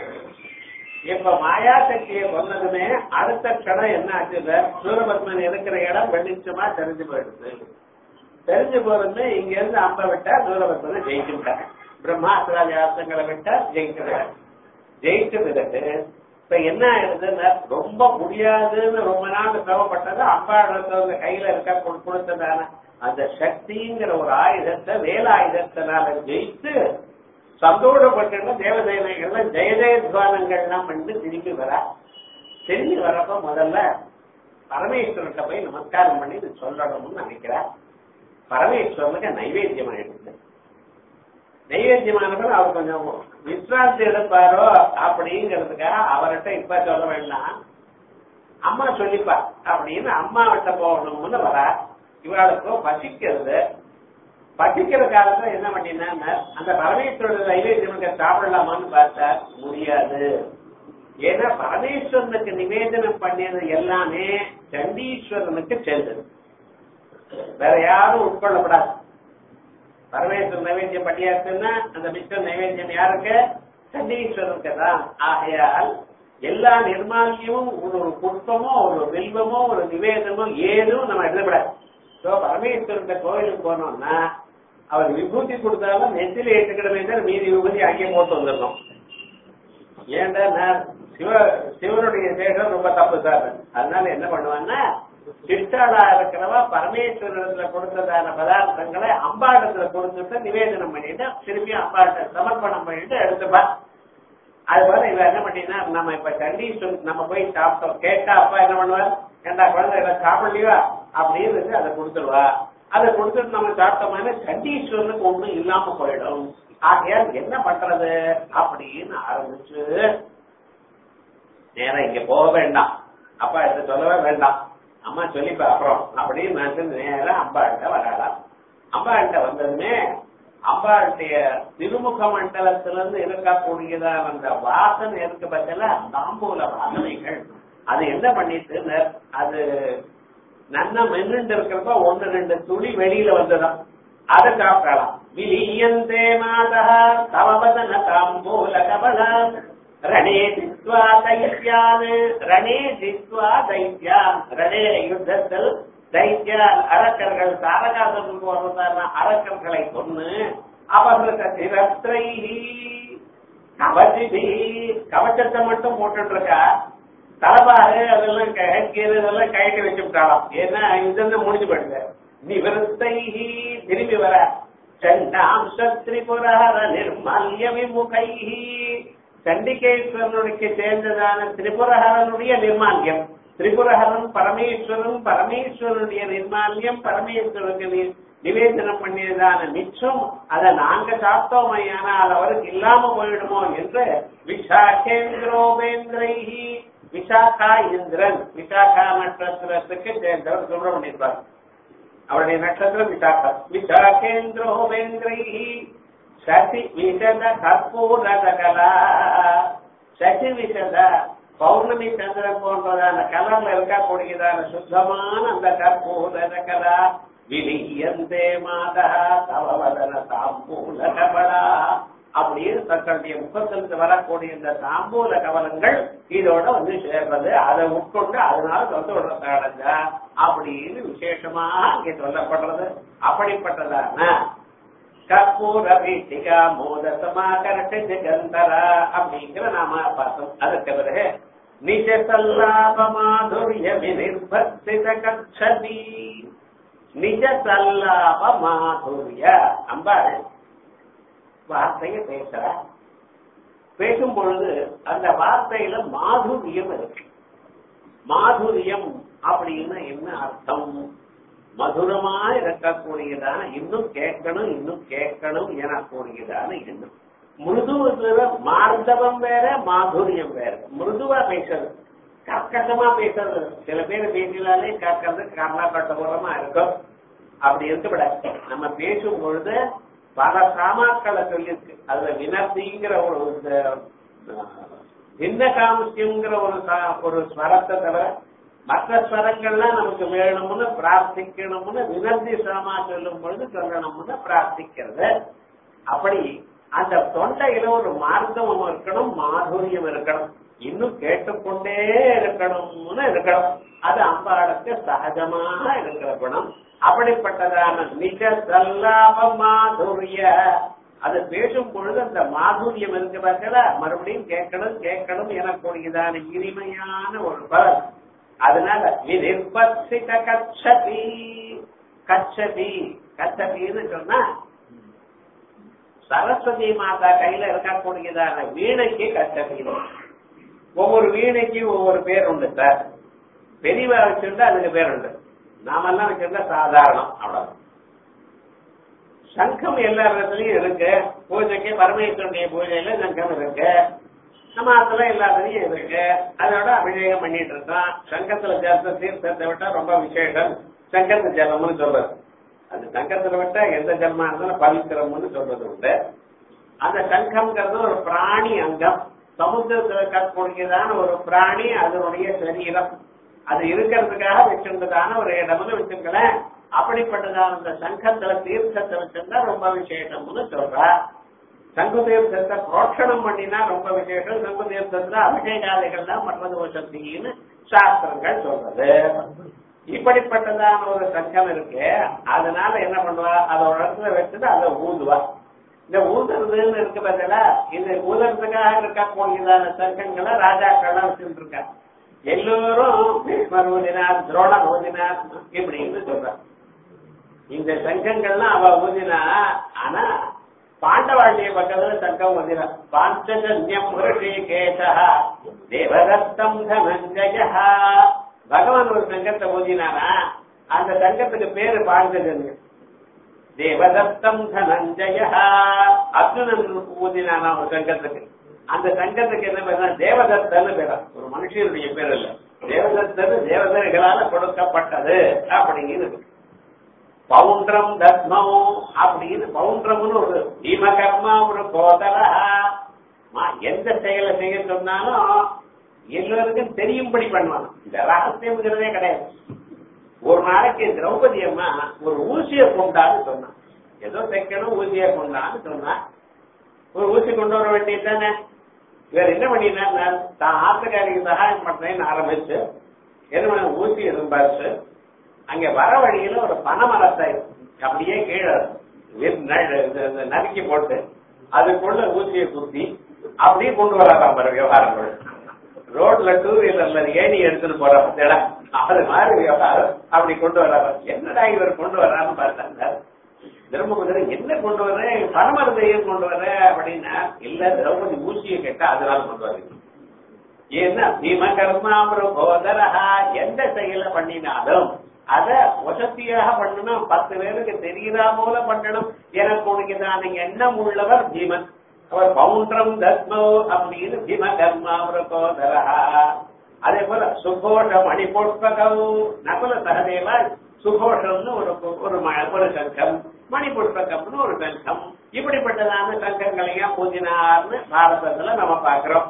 இப்ப மாயா சக்தியை கொண்டதுமே அடுத்த கடம் என்ன ஆச்சு, சூரபத்மன் இருக்கிற இடம் வெளிச்சமா தெரிஞ்சு போயிடுது. தெரிஞ்சு போறது இங்க இருந்து அம்ப விட்டா சூரபத்மனை ஜெயிச்சுட்டார். பிரம்மாஸ்திராஜாஸ்திரங்களை விட்டா ஜெயிக்கிறார். ஜெயிச்ச பிறகு இப்ப என்ன ஆயிடுதுன்னா, ரொம்ப முடியாதுன்னு ரொம்ப நாள் சிரமப்பட்டது அம்பாளத்தை கையில இருக்க கொடுத்ததான அந்த சக்திங்கிற ஒரு ஆயுதத்தை வேலாயுதத்தினால ஜெயித்து சந்தோஷப்பட்டு தேவதேவதைகள்லாம் ஜெயஜயத்வானங்கள்லாம் பண்ணி திரும்பி வரா. திரும்பி வரப்ப முதல்ல பரமேஸ்வரர்கிட்ட போய் நமஸ்காரம் பண்ணி இது சொல்லணும்னு நினைக்கிறார். பரமேஸ்வரனுக்கு நைவேத்தியம் ஆயிடுச்சு. நைவேத்தியமானவர் அவர் கொஞ்சம் விசிராந்தி எடுப்பாரோ அப்படிங்கிறதுக்காக அவர்கிட்ட இப்ப சொல்ல வேண்டாம், அம்மா சொல்லிப்பா அப்படின்னு அம்மா விட்ட போகணும்னு வரா. இவளுக்கோ பசிக்கிறது. பசிக்கிற காலத்துல என்ன பண்ணினா, அந்த பரமேஸ்வரர் நைவேத்தியனுக்கு சாப்பிடலாமான்னு பார்த்தா முடியாது. ஏன்னா பரமேஸ்வரனுக்கு நிவேதனம் பண்ணியது எல்லாமே சண்டீஸ்வரனுக்கு சேர்ந்தது, வேற யாரும் உட்கொள்ளப்படாது. பரமேஸ்வரன் நைவேத்தியம் பண்ணியாச்சுன்னா அந்த மிச்சம் நைவேத்தியம் யாருக்கு, சண்டீஸ்வரனுக்கு தான். ஆகையால் எல்லா நிர்மால்யமும் ஒரு புஷ்பமோ ஒரு வில்வமோ ஒரு நிவேதமோ ஏதும் நம்ம எழுதப்படாது. பரமேஸ்வரன் கோயிலுக்கு போனோம்னா அவர் விபூதி கொடுத்தாலும் நெத்தில ஏற்றுக்கிடமே தான் மீதி விபூதி அங்கே போட்டு வந்துடணும். ஏன்டா சிவனுடைய சேஷம் ரொம்ப தப்பு சார். அதனால என்ன பண்ணுவான்னா, சிற்றாளா இருக்கிறவா பரமேஸ்வரத்துல கொடுத்ததான பதார்த்தங்களை அம்பாடத்துல கொடுத்துட்டு நிவேதனம் பண்ணிட்டு திருப்பி அம்பாட்ட சமர்ப்பணம் பண்ணிட்டு எடுத்துப்பா. அது போல இவ என்ன பண்ணினா, நம்ம இப்ப சண்டீஸ்வரன் நம்ம போய் சாப்பிட்டோம், கேட்டா அப்பா என்ன பண்ணுவார், ஏண்டா குழந்தை இதை சாப்பிடலையா அப்படின்னு அதை கொடுத்துருவா. அதை கொடுத்துட்டு நம்ம சாப்பிட்டோம்னா சண்டீஸ்வரனுக்கு ஒண்ணும் இல்லாம போயிடும். ஆகையால் என்ன பண்றது அப்படின்னு ஆரம்பிச்சு நேரம் இங்க போக வேண்டாம், அப்பா இதை சொல்லவே வேண்டாம், அம்மா சொல்லிப்பா அப்புறம் அப்படின்னு நேரம் அம்பாள்கிட்ட வராளாம். அம்பாள்கிட்ட வந்ததுமே அம்பாளுடைய திருமுக மண்டலத்திலிருந்து இருக்கக்கூடியதான் அந்த வாசனை இருக்கு பட்சல தாம்பூல வாசனைகள் அது என்ன பண்ணிட்டு அது நன்னா மென்னுட்டு இருக்கிறப்ப ஒன்னு ரெண்டு துளி வெளியில வந்துதான் அதை சாப்பிடலாம். விலியந்தே மாதா தவவதன தாம்பூல கபலம் ரணே ஜித்வா தைத்யான் ரணே ஜித்வா தைத்யான் ரணே யுத்தத்தில் தைத்யான் அரக்கர்கள் தாரகாசன் போறதான அரக்கர்களை கொண்டு அவர்களுக்கு திரஸ்திரை கவச்சி கவச்சத்தை மட்டும் போட்டுட்டு இருக்கா, தலபாரு அதெல்லாம் இதெல்லாம் கைட்டு வச்சுட்டாலாம். ஏன்னா இதெல்லாம் முடிஞ்சு போயிடுது. நிவர்த்தை திரும்பி வர சண்டாம் திரிபுரஹர நிர்மல்ய விமுகை சண்டிகேஸ்வரனுக்கு சேர்ந்ததான திரிபுரஹரனுடைய நிர்மால்யம். திரிபுரஹரன் பரமேஸ்வரன், பரமேஸ்வரனுடைய நிர்மால்யம் பரமேஸ்வரனுக்கு நிவேதனம் பண்ணியதான மிச்சம் அதை நாங்க சாப்பிட்டோமையானால் அவருக்கு இல்லாம போயிடுமோ என்று விசாகேந்திரோபேந்திரை விசாகா இந்திரன், விசாகா நட்சத்திரத்துக்கு சேர்ந்தவர் சுப்பிரமணியர், அவருடைய நட்சத்திரம் விசாகா. விசாகேந்திரோபேந்திரை சசி விசத கற்பூரகலா, சசி விசத பௌர்ணமி சந்திரன் போன்றதான கலர்ல இருக்கக்கூடியதான சுத்தமான அந்த கற்பூரகலா விலியந்தே மாதா தவவதன தாம்பூல கபலா, அப்படியே தன்னுடைய முகத்திலிருந்து வரக்கூடிய இந்த தாம்பூல கவலங்கள் இதோட சேர்றது, அதை உட்கொண்டு அதனால சந்தோஷத்தை அடைஞ்சா அப்படின்னு விசேஷமாக இங்கே சொல்லப்படுறது. அப்படிப்பட்டதான கற்பூர வீட்டிகா மோதசமா கரட்டு ஜெகந்தரா அப்படிங்கிற நாம பார்த்தோம். அதுக்கு பிறகு நிஜ சல்லாப மாதுரிய விநிர்பத்தித கச்சதி. நிஜ சல்லாப மாதுரிய அம்பாள் வார்த்தையை பேசுற, பேசும் பொழுது அந்த வார்த்தையில மாதுரியம் இருக்கு. மாதுரியம் அப்படின்னு என்ன அர்த்தம்? மதுரமா இருக்கக்கூடியதான, இன்னும் கேட்கணும் எனக்கூடியதான எண்ணம். மிருதுவ மார்தவம் வேற, மாதுரியம் வேற. மிருதுவா பேசுறது, கர்க்கசமா பேசுறது. சில பேர் பேசினாலே கற்கிறது கர்ணாகட்டபுரமா இருக்கும். அப்படி இருக்கக்கூடாது. நம்ம பேசும் பொழுது பல சாமாக்களை சொல்லியிருக்கு. அதுல வினர்த்திங்கிற ஒரு பின்ன காமுஷ்யங்கிற ஒரு ஸ்வரத்தை தவிர மற்ற ஸ்வரங்கள்லாம் நமக்கு வேணும்னு பிரார்த்திக்கணும்னு வினர்த்தி சாமா சொல்லும் பொழுது சொல்லணும்னு பிரார்த்திக்கிறது. அப்படி அந்த தொண்டையில ஒரு மார்க்கமும் இருக்கணும், மாதுரியம் இருக்கணும், இன்னும் கேட்டுக்கொண்டே இருக்கணும்னு இருக்கணும். அது அம்பாளுக்கு சகஜமாக இருக்கிற குணம். அப்படிப்பட்டதான நிஜ சல்லாப மாதுரிய, அது பேசும் பொழுது அந்த மாதுரியம் இருக்கு பார்க்கல, மறுபடியும் கேட்கணும் எனக்கூடியதான இனிமையான ஒரு பலன். அதனால விநிர்பத்தித கச்சதி. கச்சதின்னு சொன்னா சரஸ்வதி மாதா கையில இருக்கக்கூடியதான வீணைக்கு கச்சதி. ஒவ்வொரு வீணைக்கும் ஒவ்வொரு பேர் உண்டு சார். பெரியவா வச்சிருந்தா அதுக்கு பேர் உண்டு, நாமெல்லாம் வச்சிருந்தா சாதாரணம், அவ்வளவு. சங்கம் எல்லா இடத்துலயும் இருக்கு. பூஜைக்கு பரமேஸ்வரனுடைய பூஜையில சங்கம் இருக்கு, நம்ம ஆத்துல எல்லாத்துலயும் இருக்கு. அதோட அபிஷேகம் பண்ணிட்டு இருக்கோம். சங்கத்துல ஜலத்தை தீர்த்தத்தை விட்டா ரொம்ப விசேஷம் சங்கத்து ஜலம்னு சொல்றது. அந்த சங்கத்துல விட்டா எந்த ஜலமா இருந்தாலும் பவித்திரம்னு சொல்றது உண்டு. அந்த சங்கம்ங்கிறது ஒரு பிராணி அங்கம். சமுத்திரத்துல இருக்கக்கூடியதான ஒரு பிராணி, அதனுடைய சரீரம், அது இருக்கிறதுக்காக வச்சிருந்ததான ஒரு இடம்னு வச்சுங்களேன். அப்படிப்பட்டதான அந்த சங்கத்துல தீர்த்தத்தை வச்சிருந்தா ரொம்ப விசேஷம்னு சொல்றா. சங்கு தீர்த்தத்தை புரோட்சணம் பண்ணினா ரொம்ப விசேஷம். சங்கு தீர்த்தத்துல அபிஷேகாதிகள் தான் மற்றது வசத்தின்னு சாஸ்திரங்கள் சொல்றது. இப்படிப்பட்டதான ஒரு சங்கம் இருக்கு. அதனால என்ன பண்ணுவா, அதோட இடத்துல வச்சுட்டு அதை ஊதுவா. இந்த ஊதுறதுன்னு இருக்கு பார்த்தா, இந்த ஊதுறதுக்காக இருக்கக்கூடியதான சங்கங்களை ராஜாக்கள்லாம் வச்சுட்டு இருக்காங்க. எல்லோரும் பீஷ்மர் ஊதினார், துரோணர் ஊதினார் இப்படின்னு சொல்றாங்க. இந்த சங்கங்கள்லாம் அவ ஊதினா, ஆனா பாண்டவாண்டிய பக்கத்துல சங்கம் ஊதினா. பாஞ்சஜன்யம் ரிஷிகேஷா தேவதத்தம் தனஞ்சயா. பகவான் ஒரு சங்கத்தை ஊதினானா, அந்த சங்கத்துக்கு பேரு பாஞ்சஜன்யம். தேவதத்தம் தனஞ்சயா. அர்ஜுனன் ஊதினானா ஒரு சங்கத்துக்கு. அந்த சங்கத்துக்கு என்ன பேர்? தேவதத்தன்னு பேரா. ஒரு மனுஷனுடைய பேர் இல்ல, தேவதத்தன்னு தேவதர்களால கொடுக்கப்பட்டது அப்படிங்கிறது. பவுண்டரம் தத்மம் அப்படின்னு பவுண்டரம்னு ஒரு பீமகர்மா ஒரு கோதரா. எந்த செயலை செய்ய சொன்னாலும் எல்லோருக்கும் தெரியும்படி பண்ணுவாங்க. இந்த ரகசியம்ங்கிறதே கிடையாது. ஒரு நாளைக்கு திரௌபதி அம்மா ஒரு ஊசியை கொண்டான்னு சொன்னா, ஏதோ தைக்கணும் ஊசியை கொண்டான்னு சொன்னா, ஒரு ஊசி கொண்டு வர வேண்டியது தானே. இவர் என்ன பண்ணினா, தான் ஆத்துக்காரிக்கு சகாயம் பண்றேன்னு ஆரம்பிச்சு என்ன பண்ண, ஊசி எதும்பாச்சு அங்க வர வழியில ஒரு பனைமரத்தை அப்படியே கீழே நறுக்கி போட்டு அதுக்குள்ள ஊசியை குத்தி அப்படியே கொண்டு வராராம் விவகாரங்கள். ரோட்ல டூ வீலர்ல ஏணி எடுத்துட்டு போறாங்க, அது மாதிரி விவகாரம் அப்படி கொண்டு வர்றாரு. என்னடா இவர் கொண்டு வர்றாருன்னு பார்த்தாங்க. திரும்ப என்ன கொண்டு வர்றேன், பரமரத்தையும் கொண்டு வர்றேன் அப்படின்னா, இல்ல திரௌபதி ஊசியை கேட்டா அதனால கொண்டு வரீங்க. ஏன்னா பீமகர்மா கோதரஹா, எந்த செயலை பண்ணினாலும் அத வசதியாக பண்ணணும், 10 பேருக்கு தெரிகிறா போல பண்ணணும். எனக்கு உனக்குதான் எண்ணம் உள்ளவர் பீமன். அவர் பவுண்டரம் தத்மோ அப்படின்னு பீமகர்மா கோதரஹா. அதே போல சுகோஷ மணிபுஷ்பகம், நகுல சகதேவா சுகோஷம்னு ஒரு சங்கம், மணிபுஷ்பகம்னு ஒரு சங்கம். இப்படிப்பட்டதான சங்கங்களையும் பூஜினார்னு பாரதத்துல நம்ம பாக்குறோம்.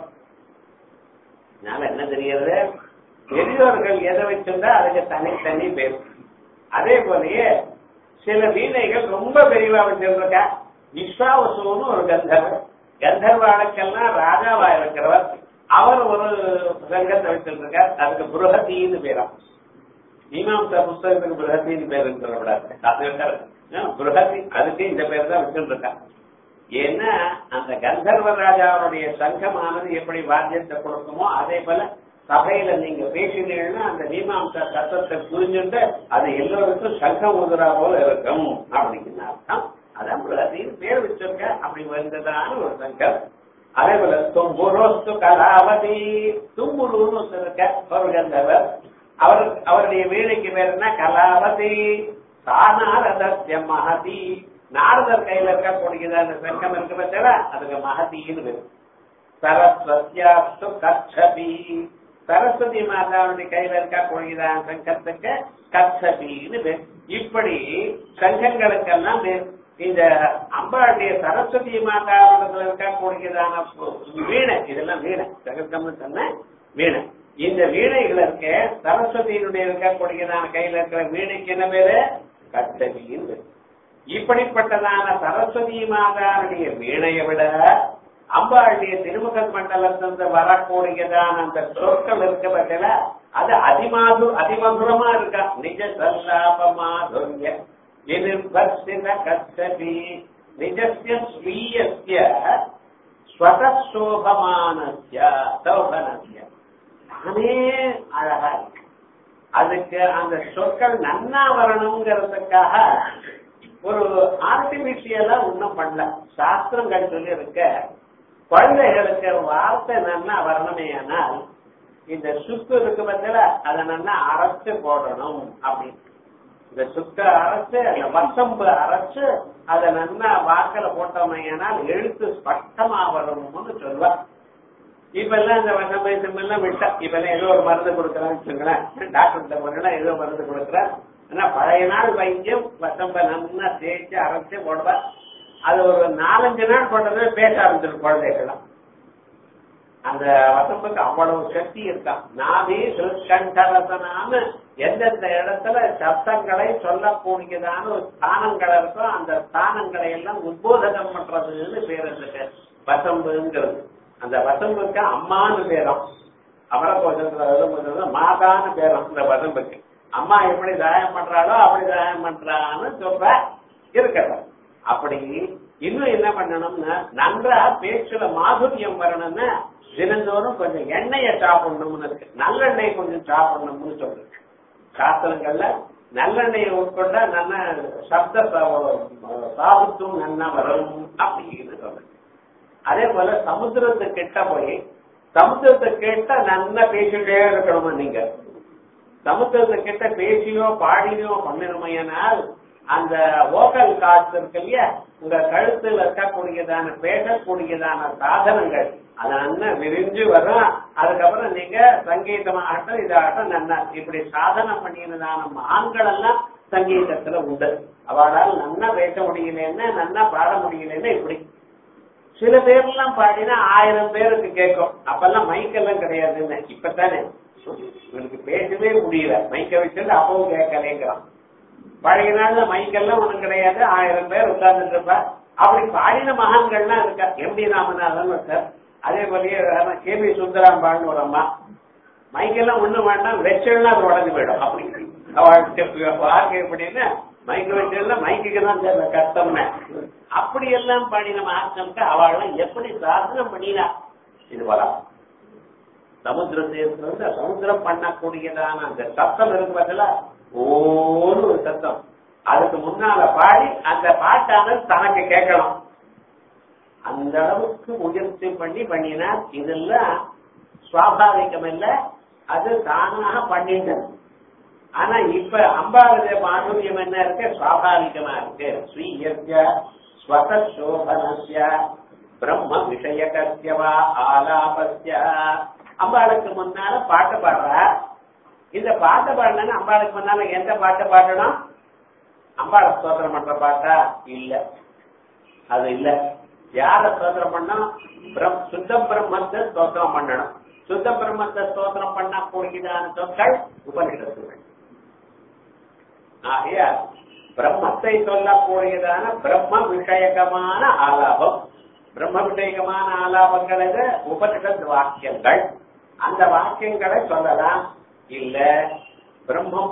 அதனால என்ன தெரியாது, பெரியோர்கள் எதை வச்சிருந்தா அதுக்கு தனி பேர். அதே போலயே சில வீணைகள் ரொம்ப பெரியவா வச்சிருக்க. விஸ்வாவசுன்னு ஒரு கந்தர், கந்தர்வாளுக்கெல்லாம் ராஜாவா இருக்கிறவர் அவர் ஒரு சங்கத்தை வச்சுட்டு இருக்கார். அதுக்கு புருஹத்தின்னு பேரா. மீமாம்சா புஸ்தகத்துக்கு புருஹத்தின்னு பேர் இருக்கிற புருஹத்தி அதுக்கு இந்த பேர் தான் வச்சுட்டு இருக்கார். ஏன்னா அந்த கந்தர்வ ராஜாவுடைய சங்கமானது எப்படி வாத்தியத்தை கொடுக்குமோ அதே போல சபையில நீங்க பேசினீங்கன்னா அந்த மீமாம்சா தத்துவத்தை புரிஞ்சுட்டு அது எல்லோருக்கும் சங்கம் உதுரா போல இருக்கும் அப்படின்னு அர்த்தம். அதான் புருஹத்தின்னு பேர் வச்சிருக்க. அப்படி வந்ததான ஒரு சங்கம். அதே போல தும்புரோஸ்து கலாவதி தும்புருன்னு இருக்க ஒரு கந்தவர். அவருடைய வீணைக்கு பேர் என்ன? கலாவதி. சாநாரதஸ்ய மகதி. நாரதர் கையில இருக்கக்கூடியது அந்த சங்கம் இருக்கு பார்த்தா அதுக்கு மகதின்னு பேரு. சரஸ்வத்யாஸ்து கச்சபி. சரஸ்வதி மாதாவுடைய கையில இருக்கக்கூடியதான சங்கத்துக்கு கச்சபின்னு பேர். இப்படி சங்கங்களுக்கெல்லாம் பேர். இந்த அம்பாளுடைய சரஸ்வதி மாதாவிடத்துல இருக்கக்கூடியதான வீணை, இதெல்லாம் வீணை சகசம்னு சொன்ன வீணை. இந்த வீணைகள் இருக்க சரஸ்வதியினுடைய இருக்கக்கூடியதான கையில இருக்கிற வீணைக்கு என்ன பேரு? கச்சபின்னு பேரு. இப்படிப்பட்டதான சரஸ்வதி மாதாவுடைய வீணையை விட அம்பாளுடைய திருமுக மண்டலத்திலிருந்து வரக்கூடியதான அந்த சொற்கள் இருக்க பட்சல அது அதிமதுரமா இருக்கா. நிஜ சல்லாப மாதுரிய நிர்பர்சித கச்சபி நிஜஸ்ய ஸ்வீயஸ்ய ஸ்வதசோபமானஸ்ய சௌபனஸ்ய. தானே அழகா இருக்கு. அதுக்கு அந்த சொற்கள் நன்னா வரணுங்கிறதுக்காக ஒரு ஆர்டிபிஷியலா ஒன்னும் பண்ணல. சாஸ்திரங்கள் சொல்லி இருக்க குழந்தைகளுக்கு வார்த்தை நன்னா வரணுமே. ஆனால் இந்த சுக்கு இருக்கு பத்தில அதை நன்னா அரைச்சு போடணும் அப்படின்னு. இந்த சுக்க அரைச்சு அந்த வசம்பு அரைச்சு அதை நன்னா வாக்கில போட்டோமையானால் எழுத்து ஸ்பஷ்டமா வரணும்னு சொல்லுவார். இப்ப எல்லாம் இந்த வசம்பை செம்பெல்லாம் விட்டா இப்ப எல்லாம் ஏதோ ஒரு மருந்து கொடுக்கறான்னு வச்சுங்களேன். டாக்டர்கிட்ட போனா ஏதோ மருந்து கொடுக்குறார். ஆனா பழைய நாள் வைத்தியம் வசம்ப நன்னா தேய்ச்சி அரைச்சு போடுவார். அது ஒரு 4-5 நாள் போட்டதே பேச ஆரம்பிச்சிடும் குழந்தைகள்லாம். அந்த வசம்புக்கு அவ்வளவு சக்தி இருக்கான். நாமே கண்டரசனான்னு எந்தெந்த இடத்துல சப்தங்களை சொல்லக்கூடியதான ஒரு ஸ்தானங்கள் இருக்கோ அந்த ஸ்தானங்களை எல்லாம் உத்போதகம் பண்றதுன்னு பேர் இருக்கு வசம்புங்கிறது. அந்த வசம்புக்கு அம்மான்னு பேரும். அமரகோஷத்துல மாதான்னு பேரும் இந்த வசம்புக்கு. அம்மா எப்படி தாயம் பண்றாளோ அப்படி தாயம் பண்றான்னு சொல்ற இருக்கட்டும். அப்படி இன்னும் என்ன பண்ணணும்னா நன்றா பேச்சுல மாதுரியம் வரணும்னா தினந்தோறும் கொஞ்சம் எண்ணெயை சாப்பிடணும்னு இருக்கு. நல்லெண்ணெய் கொஞ்சம் சாப்பிடணும்னு சொல்றது சாஸ்திரங்கள்ல. நல்லெண்ணெயை உட்கொண்டா நல்ல சப்த சாபத்தும் நல்லா வரும் அப்படின்னு சொல்றது. அதே போல சமுத்திரத்துக்கு கிட்ட போய் சமுத்திரத்தை கேட்ட நல்லா பேசிட்டே இருக்கணுமா நீங்க. சமுத்திரத்தை கிட்ட பேசியோ பாடியோ பண்ணணுமையானால் அந்த வோக்கல் கார்ட்ஸ் இருக்கு இல்லையா, உங்க கழுத்துல இருக்கக்கூடியதான பேசக்கூடியதான சாதனங்கள் அது நல்லா விரிஞ்சு வரும். அதுக்கப்புறம் நீங்க சங்கீதமாகட்டும் இதாகட்டும் நல்லா இப்படி சாதனம் பண்ணினதான ஆண்கள் எல்லாம் சங்கீதத்துல உண்டு. அவளால் நல்லா பேச முடியலன்னா நல்லா பாட முடியலன்னா இப்படி. சில பேர்லாம் பாடினா 1000 பேருக்கு கேட்கும். அப்பெல்லாம் மைக்கெல்லாம் கிடையாதுன்னு. இப்பதானே இவனுக்கு பேசவே முடியல, மைக்க வச்சுட்டு அப்பவும் கேட்கலேங்கிறான். பழைய நாள்ல மைக்கெல்லாம் ஒண்ணும் கிடையாது, 1000 பேர் உட்கார்ந்துட்டு இருப்பா. அப்படி பாடின மகான்கள்லாம் இருக்கா. எம்டி ராமநாதன் சார், அதே போலயே கேபி சுந்தராம்பாள்னு ஒரு அம்மா. மைக்கெல்லாம் ஒண்ணு வேண்டாம், வெச்செல்லாம் அது உடஞ்சு போயிடும். அப்படி வாழ்க்கை எப்படின்னா மைக்க வச்செல்லாம் மைக்கு தான் கஷ்டம்னு அப்படி எல்லாம் பாடின மகான்களுக்கு அவள்லாம் எப்படி சாதனம் பண்ணினா. இது வரலாம் சமுத்திரத்தை சமுத்திரம் பண்ணக்கூடியதான அந்த சத்தம் இருக்கு பார்த்தல, ஒரு சத்தம். அதுக்கு முன்னால பாடி அந்த பாட்டான தனக்கு கேட்கணும். அந்த அளவுக்கு முயற்சி பண்ணினா இதெல்லாம் சுவாபாவிகம் இல்ல, அது தானாக பண்ணிட்டது. ஆனா இப்ப அம்பாளுடைய மாதுரியம் என்ன இருக்கு? சுவாபாவிகமா இருக்கு. ஸ்ரீயஸ்ய ஸ்வதசோபனஸ்ய பிரம்ம விஷயகஸ்யவா ஆலாபஸ்ய. அம்பாளுக்கு முன்னால பாட்டு பாடுற. இந்த பாட்டு பாடலன்னா அம்பாளுக்கு முன்னால எந்த பாட்டு பாடணும்? அம்பாளை ஸ்தோத்திரம் பண்ற பாட்டா? இல்ல, அது இல்ல. யார ஸ்தோத்திரம் பண்ணணும்? சுத்த பிரம்மத்தை ஸ்தோத்திரம் பண்ணணும். சுத்த பிரம்மத்தை ஸ்தோத்திரம் பண்ண கூடியதான சொற்கள் உபனிஷத்துகள். பிரம்மத்தை சொல்லக்கூடியதான பிரம்ம விஷயகமான ஆலாபம். பிரம்ம விஷயகமான ஆலாபங்கள் எது? உபனிஷத் வாக்கியங்கள். அந்த வாக்கியங்களை சொல்லலாம். இல்ல பிரம்மம்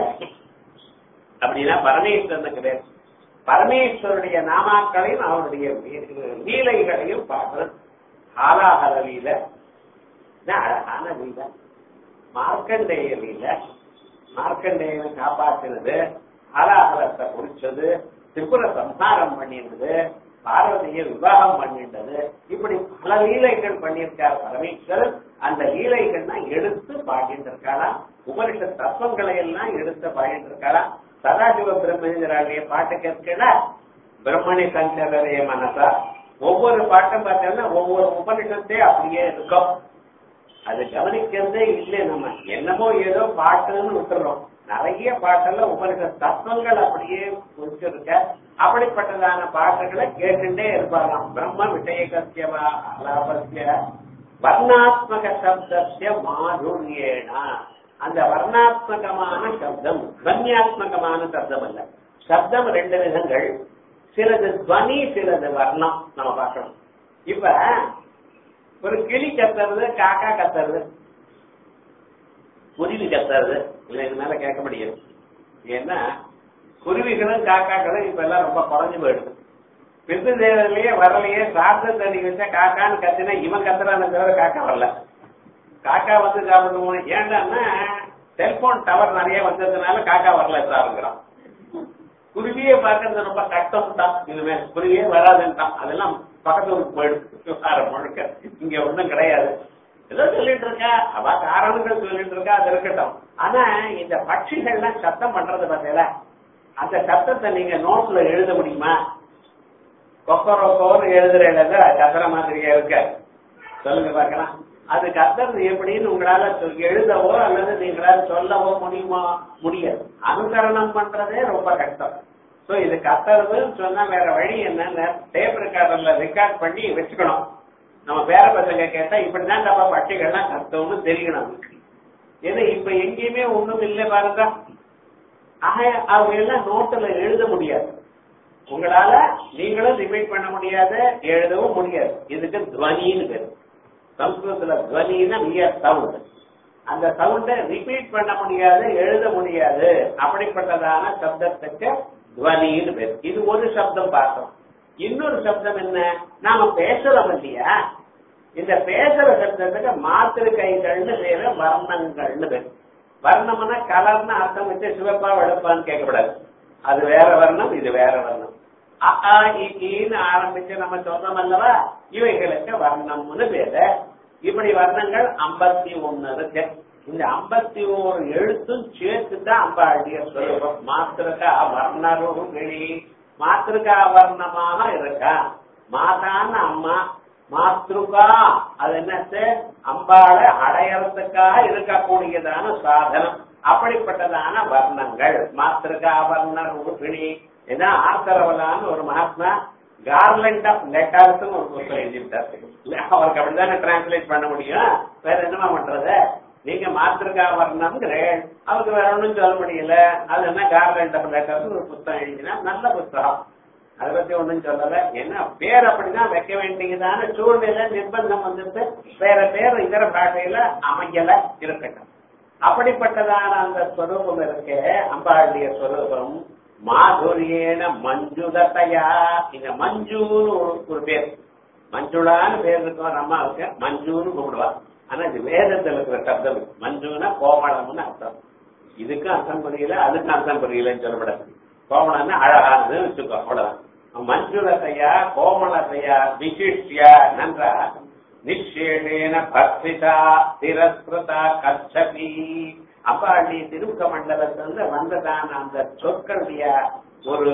அப்படின்னா பரமேஸ்வரனுக்கு பேர். பரமேஸ்வருடைய நாமாக்களையும் அவருடைய லீலைகளையும் பார்க்கறது. ஆலாஹல லீலை அழகான லீலை. மார்க்கண்டேய லீலை, மார்க்கண்டேயனை காப்பாற்றினது, ஆலாஹலத்தை குடிச்சது, திரிபுர சம்ஹாரம் பண்ணினது, பார்வதியை விவாகம் பண்ணிட்டது, இப்படி பல லீலைகள் பண்ணியிருக்கார் பரமேஸ்வரன். அந்த லீலைகள்னா எடுத்து பாடிட்டு இருக்காளா, உபனிஷத் தத்துவங்களை எல்லாம் எடுத்து பாடிட்டு இருக்காளா. சதாசிவ பிரம்மேந்திராவுடைய பாட்டு கேட்கல, பிரம்மணி சங்கரைய மனசா. ஒவ்வொரு பாட்டும் பார்த்தோம்னா ஒவ்வொரு உபனிஷத்தே அப்படியே இருக்கும். அது கவனிக்கிறதே இல்லை. நம்ம என்னமோ ஏதோ பாட்டுன்னு விட்டுறோம். நிறைய பாட்டெல்லாம் உபனிஷத் தத்துவங்கள் அப்படியே குறிச்சிருக்க. அப்படிப்பட்டதான பாட்டுகளை கேட்டுட்டே இருப்பாராம். பிரம்ம விஷயகஸ்யவா அலாபஸ்ய வர்ணாத்மக சப்தஸ்ய மாதுர்யேனா. அந்த வர்ணாத்மகமான சப்தம் துவன்யாத்மகமான சப்தம் அல்ல. சப்தம் ரெண்டு விதங்கள், சிலது துவனி, சிலது வர்ணம். நம்ம பார்க்கணும். இப்ப ஒரு கிளி கத்துறது, காக்கா கத்துறது, குருவி கத்துறது, இல்ல இது மேல கேட்க முடியாது. ஏன்னா குருவிகளும் காக்காக்களும் இப்ப எல்லாம் ரொம்ப குறைஞ்சு போயிடுது. பிந்து தேவதையிலேயே வரலையே, சார்ந்த தண்ணி வச்சா காக்கான்னு கத்தினா இவன் கத்துறான்னு தவிர காக்கா வரல. காக்கா வந்து சாப்பிடுவோம். ஏன்னா செல்போன் டவர் நிறைய வந்ததுனால காக்கா வரல சாருங்கிறான். குருவியே பார்க்கறது ரொம்ப கஷ்டம் தான். இனிமே குருவியே வராதுன்ட்டான். அதெல்லாம் பக்கத்து ஊருக்கு போயிடுச்சு முழுக்க. இங்க ஒண்ணும் கிடையாது. ஏதோ சொல்லிட்டு இருக்கா, அவ காரணங்கள் சொல்லிட்டு இருக்கா, அது இருக்கட்டும். ஆனா இந்த பட்சிகள்லாம் சத்தம் பண்றது பார்த்தீங்களா, அந்த சத்தத்தை நீங்க நோட்ல எழுத முடியுமா? கொக்கரோக்கோன்னு எழுதுற இடத்துல கத்துற மாதிரியே இருக்க. சொல்லுங்க பார்க்கலாம். அது கத்துறது எப்படின்னு உங்களால எழுதவோ அல்லது நீங்களால சொல்லவோ முடியுமா? முடியாது. அனுகரணம் பண்றதே ரொம்ப கஷ்டம். சோ இது கத்துறதுன்னு சொன்னா வேற வழி என்னன்னு டேப் ரெக்கார்டர்ல ரெக்கார்ட் பண்ணி வச்சுக்கணும். நம்ம பேர பசங்க கேட்டா இப்படிதான் நம்ம பட்சிகள்லாம் கத்தோம்னு தெரியணும். ஏன்னா இப்ப எங்கேயுமே ஒண்ணும் இல்லை பாருங்க. ஆக அவங்க எல்லாம் நோட்டுல எழுத முடியாது. உங்களால நீங்களும் ரிப்பீட் பண்ண முடியாது, எழுதவும் முடியாது. இதுக்கு துவனின்னு பேரு. சம்ஸ்கிருதத்துல துவனின்னா மிக சவுண்ட். அந்த சவுண்ட ரிப்பீட் பண்ண முடியாது, எழுத முடியாது. அப்படிப்பட்டதான சப்தத்துக்கு துவனின்னு பேரு. இது ஒரு சப்தம் பார்த்தோம். இன்னொரு சப்தம் என்ன? நாம பேசுறோம் இல்லையா, இந்த பேசுற சப்தத்துக்கு மாத்திருக்கைகள்னு பேரு, வர்ணங்கள்னு பேரு. வர்ணம்னா கலர்னு அர்த்தம் வச்சு சிவப்பா வெளுப்பான்னு கேட்கக்கூடாது. அது வேற வர்ணம், இது வேற வர்ணம். அன்னு ஆரம்பிச்சு நம்ம சொன்னோம் அல்லவா, இவைகளுக்கு வர்ணம்னு பேரு. இப்படி வர்ணங்கள் 51 இருக்கு. இந்த 51 எழுத்தும் சேர்த்துதான் அம்பாளுடைய ஸ்வரூபம். மாத்திருக்கா வர்ணரும் கிளி, மாத்திருக்கா வர்ணமாக இருக்கா. மாதான்னு அம்மா, மாத்ருகா அது என்னத்து? அம்பாளை அடையறதுக்காக இருக்கக்கூடியதான சாதனம். அப்படிப்பட்டதான வர்ணங்கள் மாத்திருக்கா வர்ணர் உருப்பிணி. ஏன்னா ஆர்த்தரவலான்னு ஒரு மகாத்மா கார்லண்ட் ஆஃப் லெட்டர்ஸ் ஒரு புத்தகம் எழுதிட்டாரு. அவருக்கு அப்படித்தானே டிரான்ஸ்லேட் பண்ண முடியும். வேற என்னமா பண்றது? நீங்க மாத்திருக்கா வர்ணம்ங்கிறேன், அவருக்கு வேற ஒன்றும் சொல்ல முடியல. அது என்ன கார்லண்ட் ஆஃப் லெட்டர்ஸ் ஒரு புத்தகம் எழுதினா நல்ல புத்தகம். அதை பத்தி ஒண்ணும் சொல்லல. என்ன பேர் அப்படிதான் வைக்க வேண்டியதான சூழ்நிலை நிர்பந்தம் வந்துட்டு வேற பேர் இதர பாஷையில அமையல இருக்கட்டும். அப்படிப்பட்டதான அந்த ஸ்வரூபம் இருக்கு அம்பாளுடைய ஸ்வரூபம். மாதுரியேன மஞ்சுதத்தையா. இந்த மஞ்சுன்னு ஒரு பேர், மஞ்சுளான்னு பேர் இருக்கும் அம்மாவுக்கு. மஞ்சுன்னு கூப்பிடுவா. ஆனா இது வேதத்தில் இருக்கிற சப்தம். மஞ்சுன்னா கோமளம்னு அர்த்தம். இதுக்கும் அர்த்தம் புரியல, அதுக்கும் அர்த்தம் புரியலன்னு சொல்லப்படாது. கோமளம்னா அழகானதுன்னு வச்சுக்கோ, அவ்வளவுதான். மஞ்சுளத்தையா கோமளத்தையா விசிஷ்யா நன்றா நிஷேடேன பக்திதா திரஸ்கிருதா கச்சபி. அம்பாளி திருமுக மண்டலத்திலிருந்து வந்ததான அந்த சொற்களுடைய ஒரு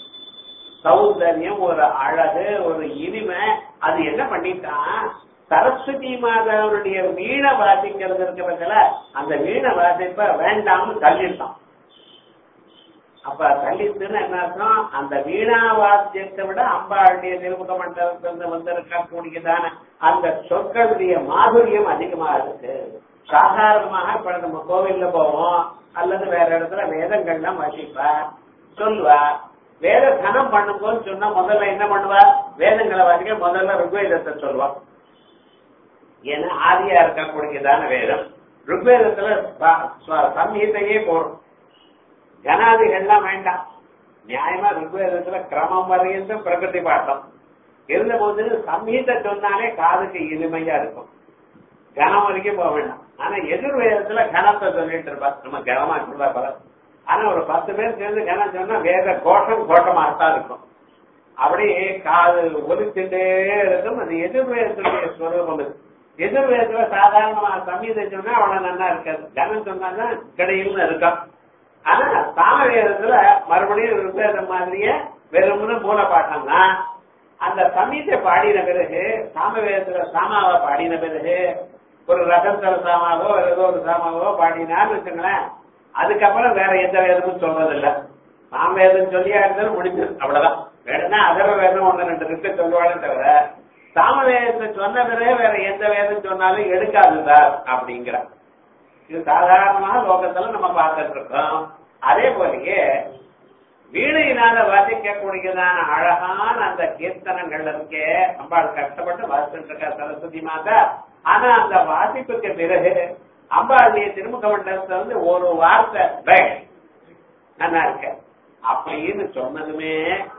சௌந்தர்யம், ஒரு அழகு, ஒரு இனிமை, அது என்ன பண்ணிட்டான்? சரஸ்வதி மாதாவுடைய வீணை வாசிக்கிறது இருக்கிறதுல அந்த வீணை வாசிப்ப வேண்டாம்னு தள்ளிட்டான். அப்ப தள்ளித்துன்னு என்ன அர்த்தம்? அந்த வீணா வாத்தியத்தை விட அம்பாளுடைய திருமுக மண்டலத்திலிருந்து வந்திருக்கக்கூடியதான அந்த சொற்களுடைய மாதுரியம் அதிகமா இருக்கு. சாதாரணமாக இப்ப நம்ம கோவில்ல போவோம் அல்லது வேற இடத்துல வேதங்கள்லாம் வாசிப்பா சொல்வா. வேத தனம் பண்ணும்போது சொன்னா முதல்ல என்ன பண்ணுவா? வேதங்களை வாசிக்க முதல்ல ருக்வேதத்தை சொல்லுவா. ஏன்னா ஆதியா இருக்கக்கூடியதான வேதம். ருக்வேதத்துல சம்ஹிதையே போடும், ஜனாதிகள்லாம் வேண்டாம். நியாயமா ருக்வேதத்துல கிரமம் வரையும் பிரகிருதி பாட்டம் இருந்த போது சம்ஹிதை சொன்னாலே காதுக்கு இனிமையா இருக்கும், கனம் வரைக்கும் போக வேண்டாம். ஆனா எதிர்வேதத்துல கனத்தை சொல்லிட்டு இருப்பா, நம்ம கனமா சொல்றா பல. ஆனா ஒரு 10 பேர் சேர்ந்து கனம் சொன்னா வேத கோஷமாகத்தான் இருக்கும், அப்படியே காது ஒலிச்சுட்டே இருக்கும். அது எதிர்வேதத்துடைய ஸ்வரூபம். எதிர்வேதத்துல சாதாரணமா சம்ஹிதை சொன்னா அவ்வளவு நல்லா இருக்காது, கனம் சொன்னாதான் கிடையில்னு இருக்கும். ஆனா சாமவேதத்துல மறுபடியும் ருக்வேதம் மாதிரியே வெறும்னு மூல பாட்டம்னா அந்த சமீதை பாடின பிறகு சாமவேதத்துல சாமாவை பாடின பிறகு ஒரு ரகந்தர சாமாவோ ஏதோ ஒரு சாமாவோ பாடினான்னு வச்சுங்களேன், அதுக்கப்புறம் வேற எந்த வேதமும் சொல்றதில்லை. சாமவேதம் சொல்லியா இருந்தாலும் முடிஞ்சது, அவ்வளவுதான். வேணும்னா அதர்வ வேதம் 1-2 இருக்கு சொல்லுவாலும் தவிர சாமவேதத்தை சொன்ன பிறகு வேற எந்த வேதம் சொன்னாலும் எடுக்காதுதான் அப்படிங்கிறார். இது சாதாரணமாக லோகத்துல நம்ம பார்த்துட்டு இருக்கோம். அதே போலயே வீணையினால வாசிக்கக்கூடியதான அழகான அந்த கீர்த்தனங்கள் இருக்கே, அம்பாள் கஷ்டப்பட்டு வாசிச்சுட்டு இருக்கா சரஸ்வதி மாதா. ஆனா அந்த வாசிப்புக்கு பிறகு அம்பாளுடைய திருமுக மண்டலத்துல வந்து ஒரு வார்த்தை நல்லா இருக்க அப்படின்னு சொன்னதுமே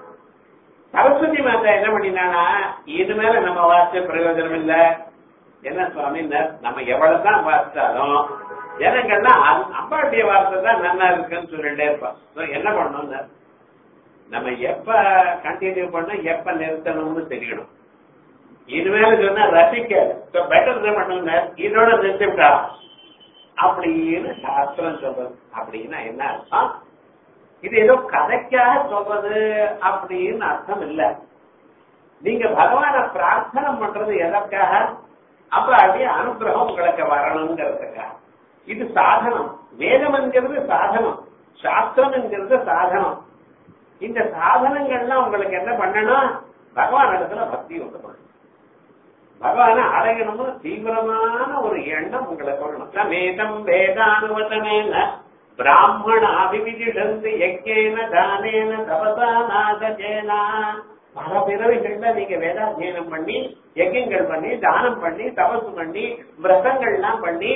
சரஸ்வதி மாதா என்ன பண்ணினானா, இனிமேல நம்ம வாசிச்ச பிரயோஜனம் இல்ல. என்ன சுவாமி, நம்ம எவ்வளவுதான் வாசிச்சாலும் ஜனங்கள்லாம் அம்பாளுடைய வார்த்தை தான் நல்லா இருக்குன்னு சொல்லிட்டே இருப்பான். என்ன பண்ணணும், நம்ம எப்ப கண்டினியூ பண்ண எப்ப நிறுத்தணும்னு தெரியணும். இனிமேல சொன்னா ரசிக்காது, பெட்டர் என்ன பண்ணுங்க இதோட நிறுத்திவிட்டா அப்படின்னு சாஸ்திரம் சொல்றது. அப்படின்னா என்ன அர்த்தம்? இது ஏதோ கதைக்காக சொல்றது அப்படின்னு அர்த்தம் இல்ல. நீங்க பகவான பிரார்த்தனை பண்றது எதற்காக? அப்ப அப்படியே அனுகிரகம் உங்களுக்கு வரணுங்கிறதுக்காக. இது சாதனம். வேதம் என்கிறது சாதனம், சாஸ்திரம் என்கிறது சாதனம். இந்த சாதனங்கள்லாம் உங்களுக்கு என்ன பண்ணணும்? பகவான் இடத்துல பக்தி உண்டு பண்ணணும், பகவான அடையணும்னு தீவிரமான ஒரு எண்ணம் உங்களுக்கு வரணும். சமேதம் வேதானுவதனேன பிராமண அபிவிஜிடந்து யஜ்ஞேன தானேன தபசா நாகஜேனா. பல பிறவிகள்ல நீங்க வேதாத்தியனம் பண்ணி யஜ்ஞங்கள் பண்ணி தானம் பண்ணி தபசு பண்ணி விரதங்கள்லாம் பண்ணி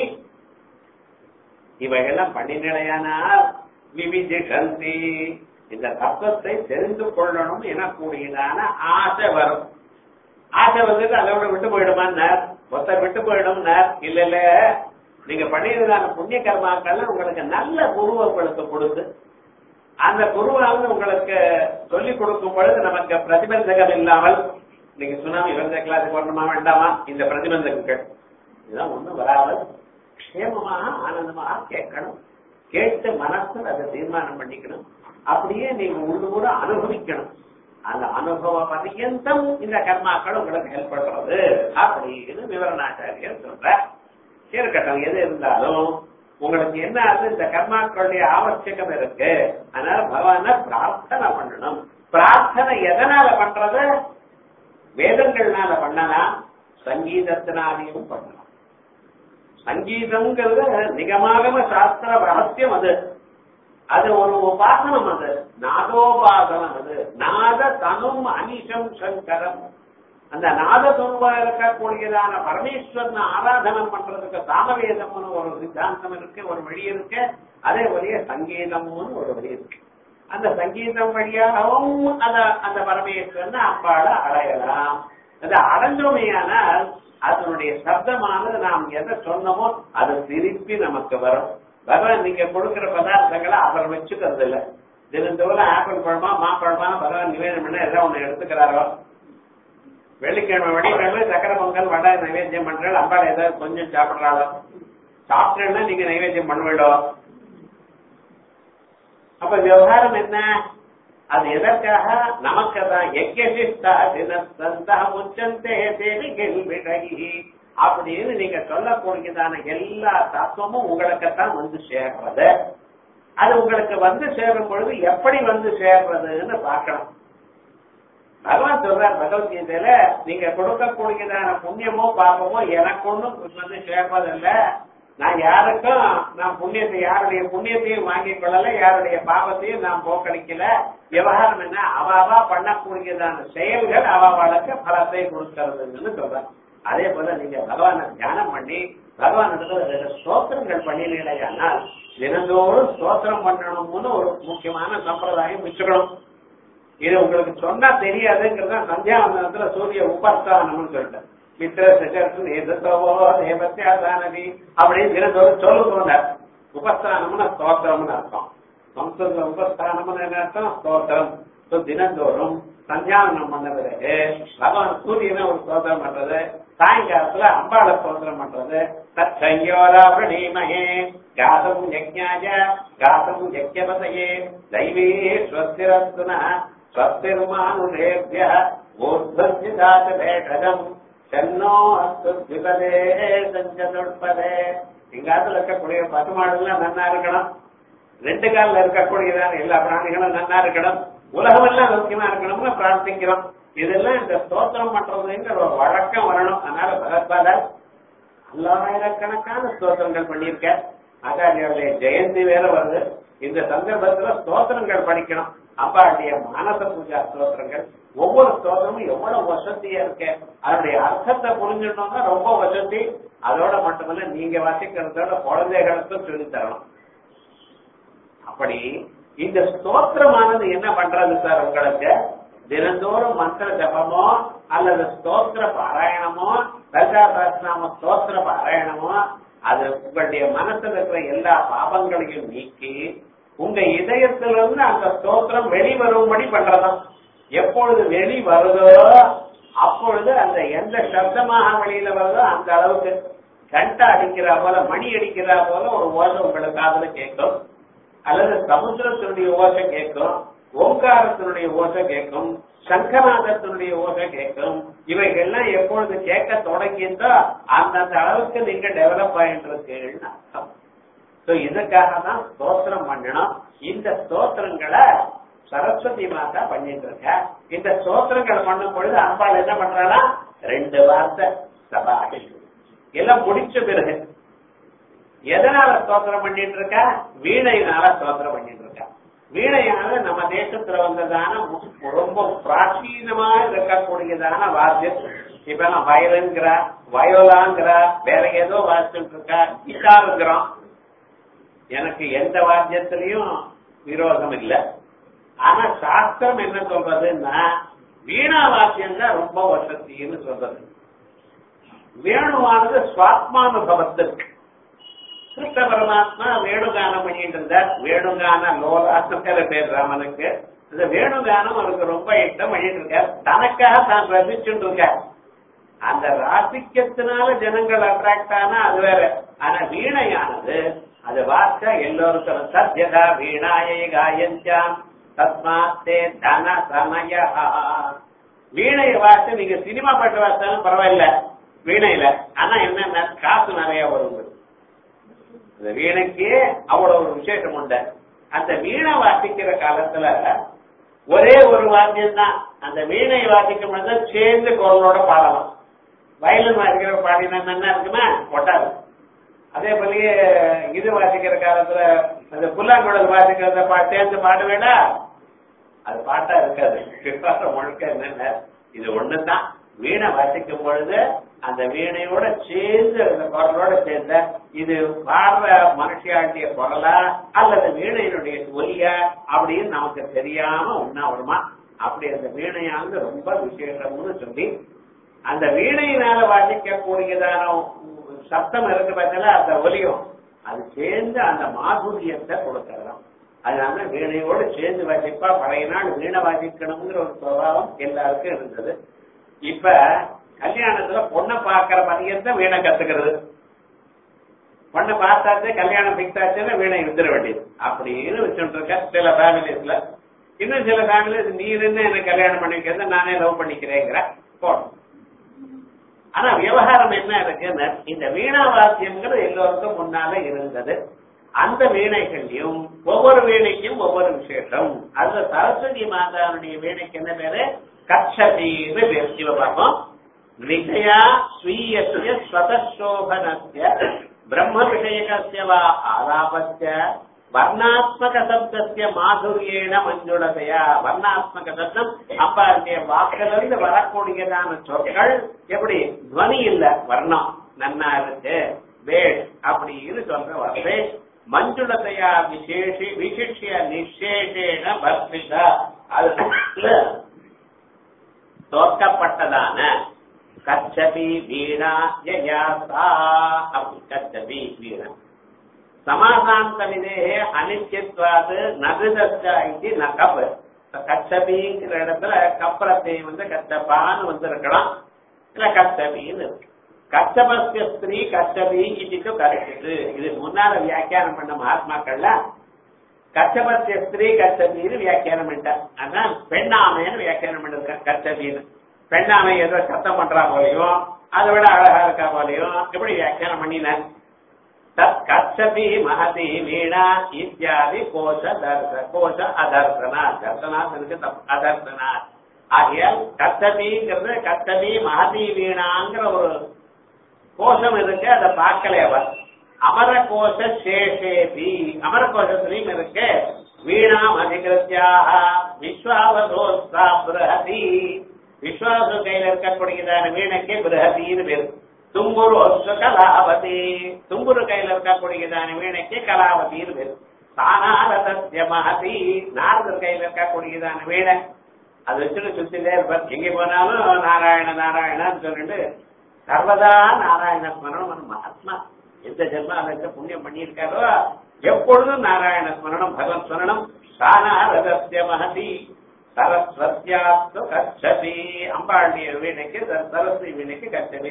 இவையெல்லாம் பண்ணினையானால் விவிஜிடந்தி இந்த தத்துவத்தை தெரிந்து கொள்ளணும் எனக்கூடியதான ஆசை வரும். ஆசை வந்துட்டு அதோட விட்டு போயிடுமான்னார், ஒருத்தர் விட்டு போயிடும். இல்ல இல்ல, நீங்க பண்ணியதான புண்ணிய கர்மாக்கள்லாம் உங்களுக்கு நல்ல குருவை உங்களுக்கு கொடுத்து அந்த குருவாவது உங்களுக்கு சொல்லிக் கொடுக்கும் பொழுது நமக்கு பிரதிபந்தகம் இல்லாமல், நீங்க சுனாமி வந்த கிளாஸுக்கு வரணுமா வேண்டாமா, இந்த பிரதிபந்தகங்கள் இதெல்லாம் ஒண்ணும் வராமல் க்ஷேமமாக ஆனந்தமாக கேட்கணும். கேட்டு மனசுல அதை தீர்மானம் பண்ணிக்கணும். அப்படியே நீங்க உள்ளூர அனுபவிக்கணும். அந்த அனுபவ பர்யந்தம் இந்த கர்மாக்கள் உங்களுக்கு ஹெல்ப் பண்றது அப்படின்னு விவரணாச்சாரியர் சொல்ற. இருக்கட்டும், எது இருந்தாலும் உங்களுக்கு என்ன ஆகுது, இந்த கர்மாக்களுடைய ஆவசியகம் இருக்கு. அதனால பகவான பிரார்த்தனை பண்ணணும். பிரார்த்தனை எதனால பண்றது? வேதங்கள்னால பண்ணலாம், சங்கீதத்தினாலையும் பண்ணலாம். சங்கீதம்ங்கிறது நிகமாகம சாஸ்திர ரகசியம். அது ஒரு உபாசனம், அது நாதோபாசனம். அது நாத தனும் அனிஷம் சங்கரம். அந்த நாத துன்பா இருக்கக்கூடியதான பரமேஸ்வரன் ஆராதனம் பண்றதுக்கு சாமவேதம்னு ஒரு சித்தாந்தம் இருக்கு, ஒரு வழி இருக்கு. அதே வழிய சங்கீதம்னு ஒரு வழி இருக்கு. அந்த சங்கீதம் வழியாகவும் அந்த பரமேஸ்வரன் அம்பாள அடையலாம். அது அடைஞ்சோமையானால் அதனுடைய சப்தமானது நாம் எதை சொன்னமோ அது திருப்பி நமக்கு வரும். பகவான் நீங்க கொடுக்கிற பதார்த்தங்களை அவர் வச்சுக்கிறது இல்லை. தினந்தோறும் ஆப்பிள் பழமா மாப்பழமா பகவான் நிவேதம் பண்ண ஏதாவது ஒண்ணு எடுத்துக்கிறாரோ, வெள்ளிக்கிழமை வெள்ளிக்கிழமை சக்கரை பொங்கல் வடை நைவேத்தியம் பண்றாள், அம்பாள் ஏதாவது கொஞ்சம் சாப்பிடுறாளோ, சாப்பிட்டேன்னா நீங்க நைவேத்தியம் பண்ணுவிடும். அப்ப விவகாரம் என்ன? அது எதற்காக? நமக்கு தான் அப்படின்னு நீங்க சொல்லக்கூடியதான எல்லா தத்துவமும் உங்களுக்குத்தான் வந்து சேர்றது. அது உங்களுக்கு வந்து சேரும் பொழுது எப்படி வந்து சேர்றதுன்னு பார்க்கணும். பகவான் சொல்றார் பகவத்கீதையில, நீங்க கொடுக்கக்கூடியதான புண்ணியமோ பாபமோ எனக்கு ஒண்ணும் வந்து சேர்ப்பதில்ல, நான் யாருக்கும் நான் புண்ணியத்தை யாருடைய புண்ணியத்தையும் வாங்கிக் கொள்ளல, யாருடைய பாவத்தையும் நான் போக்கடிக்கல. விவகாரம் என்ன, அவாவா பண்ணக்கூடியதான செயல்கள் அவாவாளுக்கு பலத்தை கொடுக்கறதுன்னு சொல்றேன். அதே போல நீங்க பகவானை தியானம் பண்ணி பகவானிடத்துல ஸ்தோத்திரங்கள் பண்ணினீங்கன்னா தினந்தோறும் ஸ்தோத்திரம் பண்ணணும்னு ஒரு முக்கியமான சம்பிரதாயம் வச்சுக்கணும். இது உங்களுக்கு சொன்னா தெரியாதுங்கிறத சந்தியாவந்தனத்துல சூரிய உபஸ்தானம்னு சொல்லிட்டேன். மித்திர சச்சரத்து நேதத்தவோ தேவத்தியாதானதி அப்படின்னு தினந்தோறும் சொல்லுங்க. உபஸ்தானம்னு ஸ்தோத்திரம்னு அர்த்தம். சம்ஸ்கிருத உபஸ்தானம்னு என்ன அர்த்தம்? ஸ்தோத்திரம். தினந்தோறும் சந்தியாவனம் பண்ண பிறகு பகவான் சூரியனை ஒரு ஸ்தோத்திரம் பண்றது, சாயங்காலத்துல அம்பாள ஸ்தோத்திரம் பண்றது. தற்சயோராவணீமஹே காதம் யஜ்ஞாய காதம் யஜ்ஞபதயே தைவே ஸ்வஸ்திரஸ்துன ஸ்வஸ்திர்மானுஷேப்ய ஊர்த்வஜ்ஜிதாத பேஷஜம் சென்னோ அஸ்துத்விபதே சஞ்சதுட்பதே. எங்காத்துல இருக்கக்கூடிய பசுமாடுலாம் நன்னா இருக்கணும், ரெண்டு காலில் இருக்கக்கூடியதான எல்லா பிராணிகளும் நன்னா இருக்கணும், உலகம் எல்லாம் சௌக்கியமா இருக்கணும்னு பிரார்த்திக்கிறோம். இதெல்லாம் இந்த ஸ்தோத்திரம் பண்றதுங்கிற ஒரு வழக்கம் வரணும். அதனால பகவத்பாதர் பல்லாயிரக்கணக்கான ஸ்தோத்திரங்கள் பண்ணியிருக்க. ஆச்சாரியாவுடைய ஜெயந்தி வேற வருது. இந்த சந்தர்ப்பத்துல ஸ்தோத்திரங்கள் படிக்கணும். அம்பாளுடைய மானச பூஜா ஸ்தோத்திரங்கள், ஒவ்வொரு ஸ்தோத்திரமும் எவ்வளவு வசதியா இருக்கு. அதனுடைய அர்த்தத்தை புரிஞ்சுட்டோம்னா ரொம்ப வசதி. அதோட மட்டுமல்ல, நீங்க வாசிக்கிறதோட குழந்தைகளுக்கும் சொல்லி தரணும். அப்படி இந்த ஸ்தோத்திரமானது என்ன பண்றது சார்? உங்களுக்கு தினந்தோறும் மந்திர ஜபமோ அல்லது ஸ்தோத்திர பாராயணமோ லலிதாசஹஸ்ரநாம ஸ்தோத்திர பாராயணமோ அது உங்களுடைய மனசுல இருக்கிற எல்லா பாபங்களையும் நீக்கி உங்க இதயத்திலிருந்து அந்த ஸ்தோத்திரம் வெளிவரும்படி பண்றதும். எப்பொழுது வெளி வருதோ அப்பொழுது அந்த எந்த சப்தமாக வெளியில வருதோ அந்த அளவுக்கு கண்டை அடிக்கிறா போல, மணி அடிக்கிறா போல ஒரு ஓசை உங்களுக்கு காதுல கேட்கும், அல்லது சமுத்திரத்தினுடைய ஓசை கேட்கும், ஓங்காரத்தினுடைய ஓசை கேட்கும், சங்கநாதத்தினுடைய ஓசை கேட்கும். இவைகள்லாம் எப்பொழுது கேட்க தொடங்கிட்டோ அந்தந்த அளவுக்கு நீங்க டெவலப் ஆயிட்டு இருக்கீங்கன்னு அர்த்தம். இதுக்காக தான் ஸ்தோத்திரம் பண்ணணும். இந்த ஸ்தோத்திரங்களை சரஸ்வதி மாதா பண்ணிட்டு இருக்க. இந்த ஸ்தோத்திரங்கள் பண்ணும் பொழுது அம்பாள் என்ன பண்றானா, 2 வார்த்தை சபா எல்லாம் முடிச்ச பிறகு எதனால ஸ்தோத்திரம் பண்ணிட்டு இருக்கா? வீணையினால ஸ்தோத்திரம் பண்ணிட்டு இருக்கா. வீணையானது நம்ம தேசத்துல வந்ததான ரொம்ப பிராச்சீனமா இருக்கக்கூடியதான வாத்தியம். இப்ப நான் வயலுங்கிறா, வயோலாங்கிறா, வேற ஏதோ வாசிச்சுட்டு இருக்கா, கிட்டாருங்கிறோம். எனக்கு எந்த வாத்தியத்திலையும் விரோதம் இல்லை. ஆனா சாஸ்திரம் என்ன சொல்றதுன்னா வீணா வாத்தியம் தான் ரொம்ப வசதின்னு சொல்றது. வேணுவானது சுவாத்மானுபவத்திற்கு. கிருஷ்ண பரமாத்மா வேணுகானம் பண்ணிட்டு இருந்தார். வேணுகான லோலாசங்கிற பேர் ராமனுக்கு. இந்த வேணுகானம் அவருக்கு ரொம்ப இஷ்டம் பண்ணிட்டு இருக்கார். தனக்காக தான் ரசிச்சுட்டு இருக்கார். அந்த ராசிக்கத்தினால ஜனங்கள் அட்ராக்ட் ஆனா அது வேற. ஆனா வீணையானது அது வார்த்தை எல்லோருக்கும் சத்யதா வீணாயை காயஞ்சாம் தஸ்மாத்தே தன சமய. வீணைய வார்த்தை நீங்க சினிமா பாட்டு வார்த்தாலும் பரவாயில்ல வீணையில. ஆனா என்னன்னா காசு நிறைய வரும். இந்த வீணைக்கு அவ்வளவு ஒரு விசேஷம் உண்டு. அந்த வீணை வாசிக்கிற காலத்துல ஒரே ஒரு வாத்தியம் தான். அந்த வீணை வாசிக்கும் பொழுது சேர்ந்து குரலோட பாடலாம். வயலின் வாசிக்கிற பாடினா என்ன இருக்குன்னா கொட்டாது. அதே போலயே இது வாசிக்கிற காலத்துல அந்த புல்லாங்குழல் வாசிக்கிறத சேர்ந்து பாட வேண்டா, அது பாட்டா இருக்காது. முழுக்க என்னென்ன இது ஒண்ணுதான். வீணை வாசிக்கும் பொழுது அந்த வீணையோட சேர்ந்து அந்த குரலோட சேர்ந்த இது பாடுற மனுஷியாட்டிய குரலா அல்லது வீணையினுடைய ஒலியா அப்படின்னு நமக்கு தெரியாம ஒன்னா வருமா. அப்படி அந்த வீணையானது ரொம்ப விசேஷம்னு சொல்லி அந்த வீணையினால வாசிக்கக்கூடியதான சப்தம் இருக்கு பார்த்தா அந்த ஒலியும் அது சேர்ந்து அந்த மாதுரியத்தை கொடுக்கலாம். அதனால வீணையோடு சேர்ந்து வாசிப்பா. பழைய நாள் வீணை வாசிக்கணுங்கிற ஒரு சுபாவம் எல்லாருக்கும் இருந்தது. இப்ப கல்யாணத்துல பொண்ணை பாக்குற பையன் தான் வீணை கத்துக்கிறது. பொண்ணை பார்த்தாச்சே கல்யாணம் பிக்ஸ் ஆச்சுன்னா வீணை இருந்துட வேண்டியது அப்படின்னு வச்சுட்டு இருக்க சில ஃபேமிலிஸ்ல. இன்னும் சில ஃபேமிலிஸ் நீ என்ன எனக்கு கல்யாணம் பண்ணிக்கிறது, நானே லவ் பண்ணிக்கிறேங்கிற போடும். ஆனா விவகாரம் என்ன இருக்குன்னு இந்த வீணா வாத்தியம்ங்கிறது எல்லோருக்கும் முன்னால இருந்தது. அந்த வீணைகளையும் ஒவ்வொரு வீணைக்கும் ஒவ்வொரு விசேஷம். அதுல சரஸ்வதி மாதாவுடைய வீணைக்கு என்ன பேரு? கச்சதின்னு பேர். சிவபாகம் விஜயா ஸ்வீயஸ்ய ஸ்வதசோபனஸ்ய பிரம்ம விஷயகஸ்ய வா ஆலாபஸ்ய வர்ணாத்மக சப்தஸ்ய மாதுரியேன மஞ்சுளதையா. வர்ணாத்மக சப்தம் அப்பாருடைய வாக்கிலிருந்து வரக்கூடியதான சொற்கள் எப்படி துவனி இல்ல, வர்ணம் நன்னா இருக்கு, வேட் அப்படின்னு சொல்ற வார்த்தை. மஞ்சுளதையா விசேஷி விசிஷ்ய நிஷேஷேன பர்பிதா, அதுல தோற்கப்பட்டதான கச்சபி வீணா யயாசா. கச்சபி வீணா சமாசாந்த விதே அனித்யத்வாது நகுதஸ்ய இது நகப். கச்சபிங்கிற இடத்துல கப்பரத்தை கச்சப்பான்னு இருக்கலாம், இல்ல கச்சபின்னு இருக்கு. கச்சபஸ்ய ஸ்திரீ கச்சபி இது கரெக்ட். இது முன்னால வியாக்கியானம் பண்ண மகாத்மாக்கள்ல கச்சபஸ்ய ஸ்திரீ கச்சபின்னு வியாக்கியானம் பண்ணிட்டார். அதான் பெண்ணாமைன்னு வியாக்கியானம் பண்ணிருக்க. கச்சபின்னு பெண்ணாமை ஏதோ சத்தம் பண்றா போலையும் அதை விட அழகா இருக்கா போலையும் எப்படி வியாக்கியானம் பண்ணினார். தத் கச்சபி மகதி வீணா இத்தியாதி கோஷ கோஷ அதர்சனா. தர்சனா இருக்கு, அதர்சனா. ஆகியால் கச்சபிங்கிறது கச்சபி மகதி வீணாங்கிற ஒரு கோஷம் இருக்கு, அதை பார்க்கல அவர். அமர கோஷ சேஷேபி, அமர கோஷத்திலையும் இருக்கு. வீணாம் அதிகிருத்தியாக விஸ்வாவதோஸ்தா பிரஹதி. விஸ்வாசு கையில இருக்கக்கூடியதான வீணைக்கு பிரஹதின்னு பேரு. தும்புரு கலாவதி, தும்புரு கையில இருக்கக்கூடியதான வீணைக்கு கலாவதின்னு பேரு. தானாரதத்ய மகதி, நாரதர் கையில இருக்கக்கூடியதான வீணை அது வச்சுட்டு சுத்திலே இருப்பார். எங்க போனாலும் நாராயண நாராயணன்னு சொல்லிட்டு சர்வதா நாராயண ஸ்மரணம். மகாத்மா எந்த ஜென்மால புண்ணியம் பண்ணியிருக்காரோ எப்பொழுதும் நாராயண ஸ்மரணம், பகவத் ஸ்மரணம். தானாரதத்ய மகதி சரஸ்வத்யாஸ்து கச்சபி. அம்பாளுடைய வீணைக்கு சரஸ்வதி வீணைக்கு கச்சபி.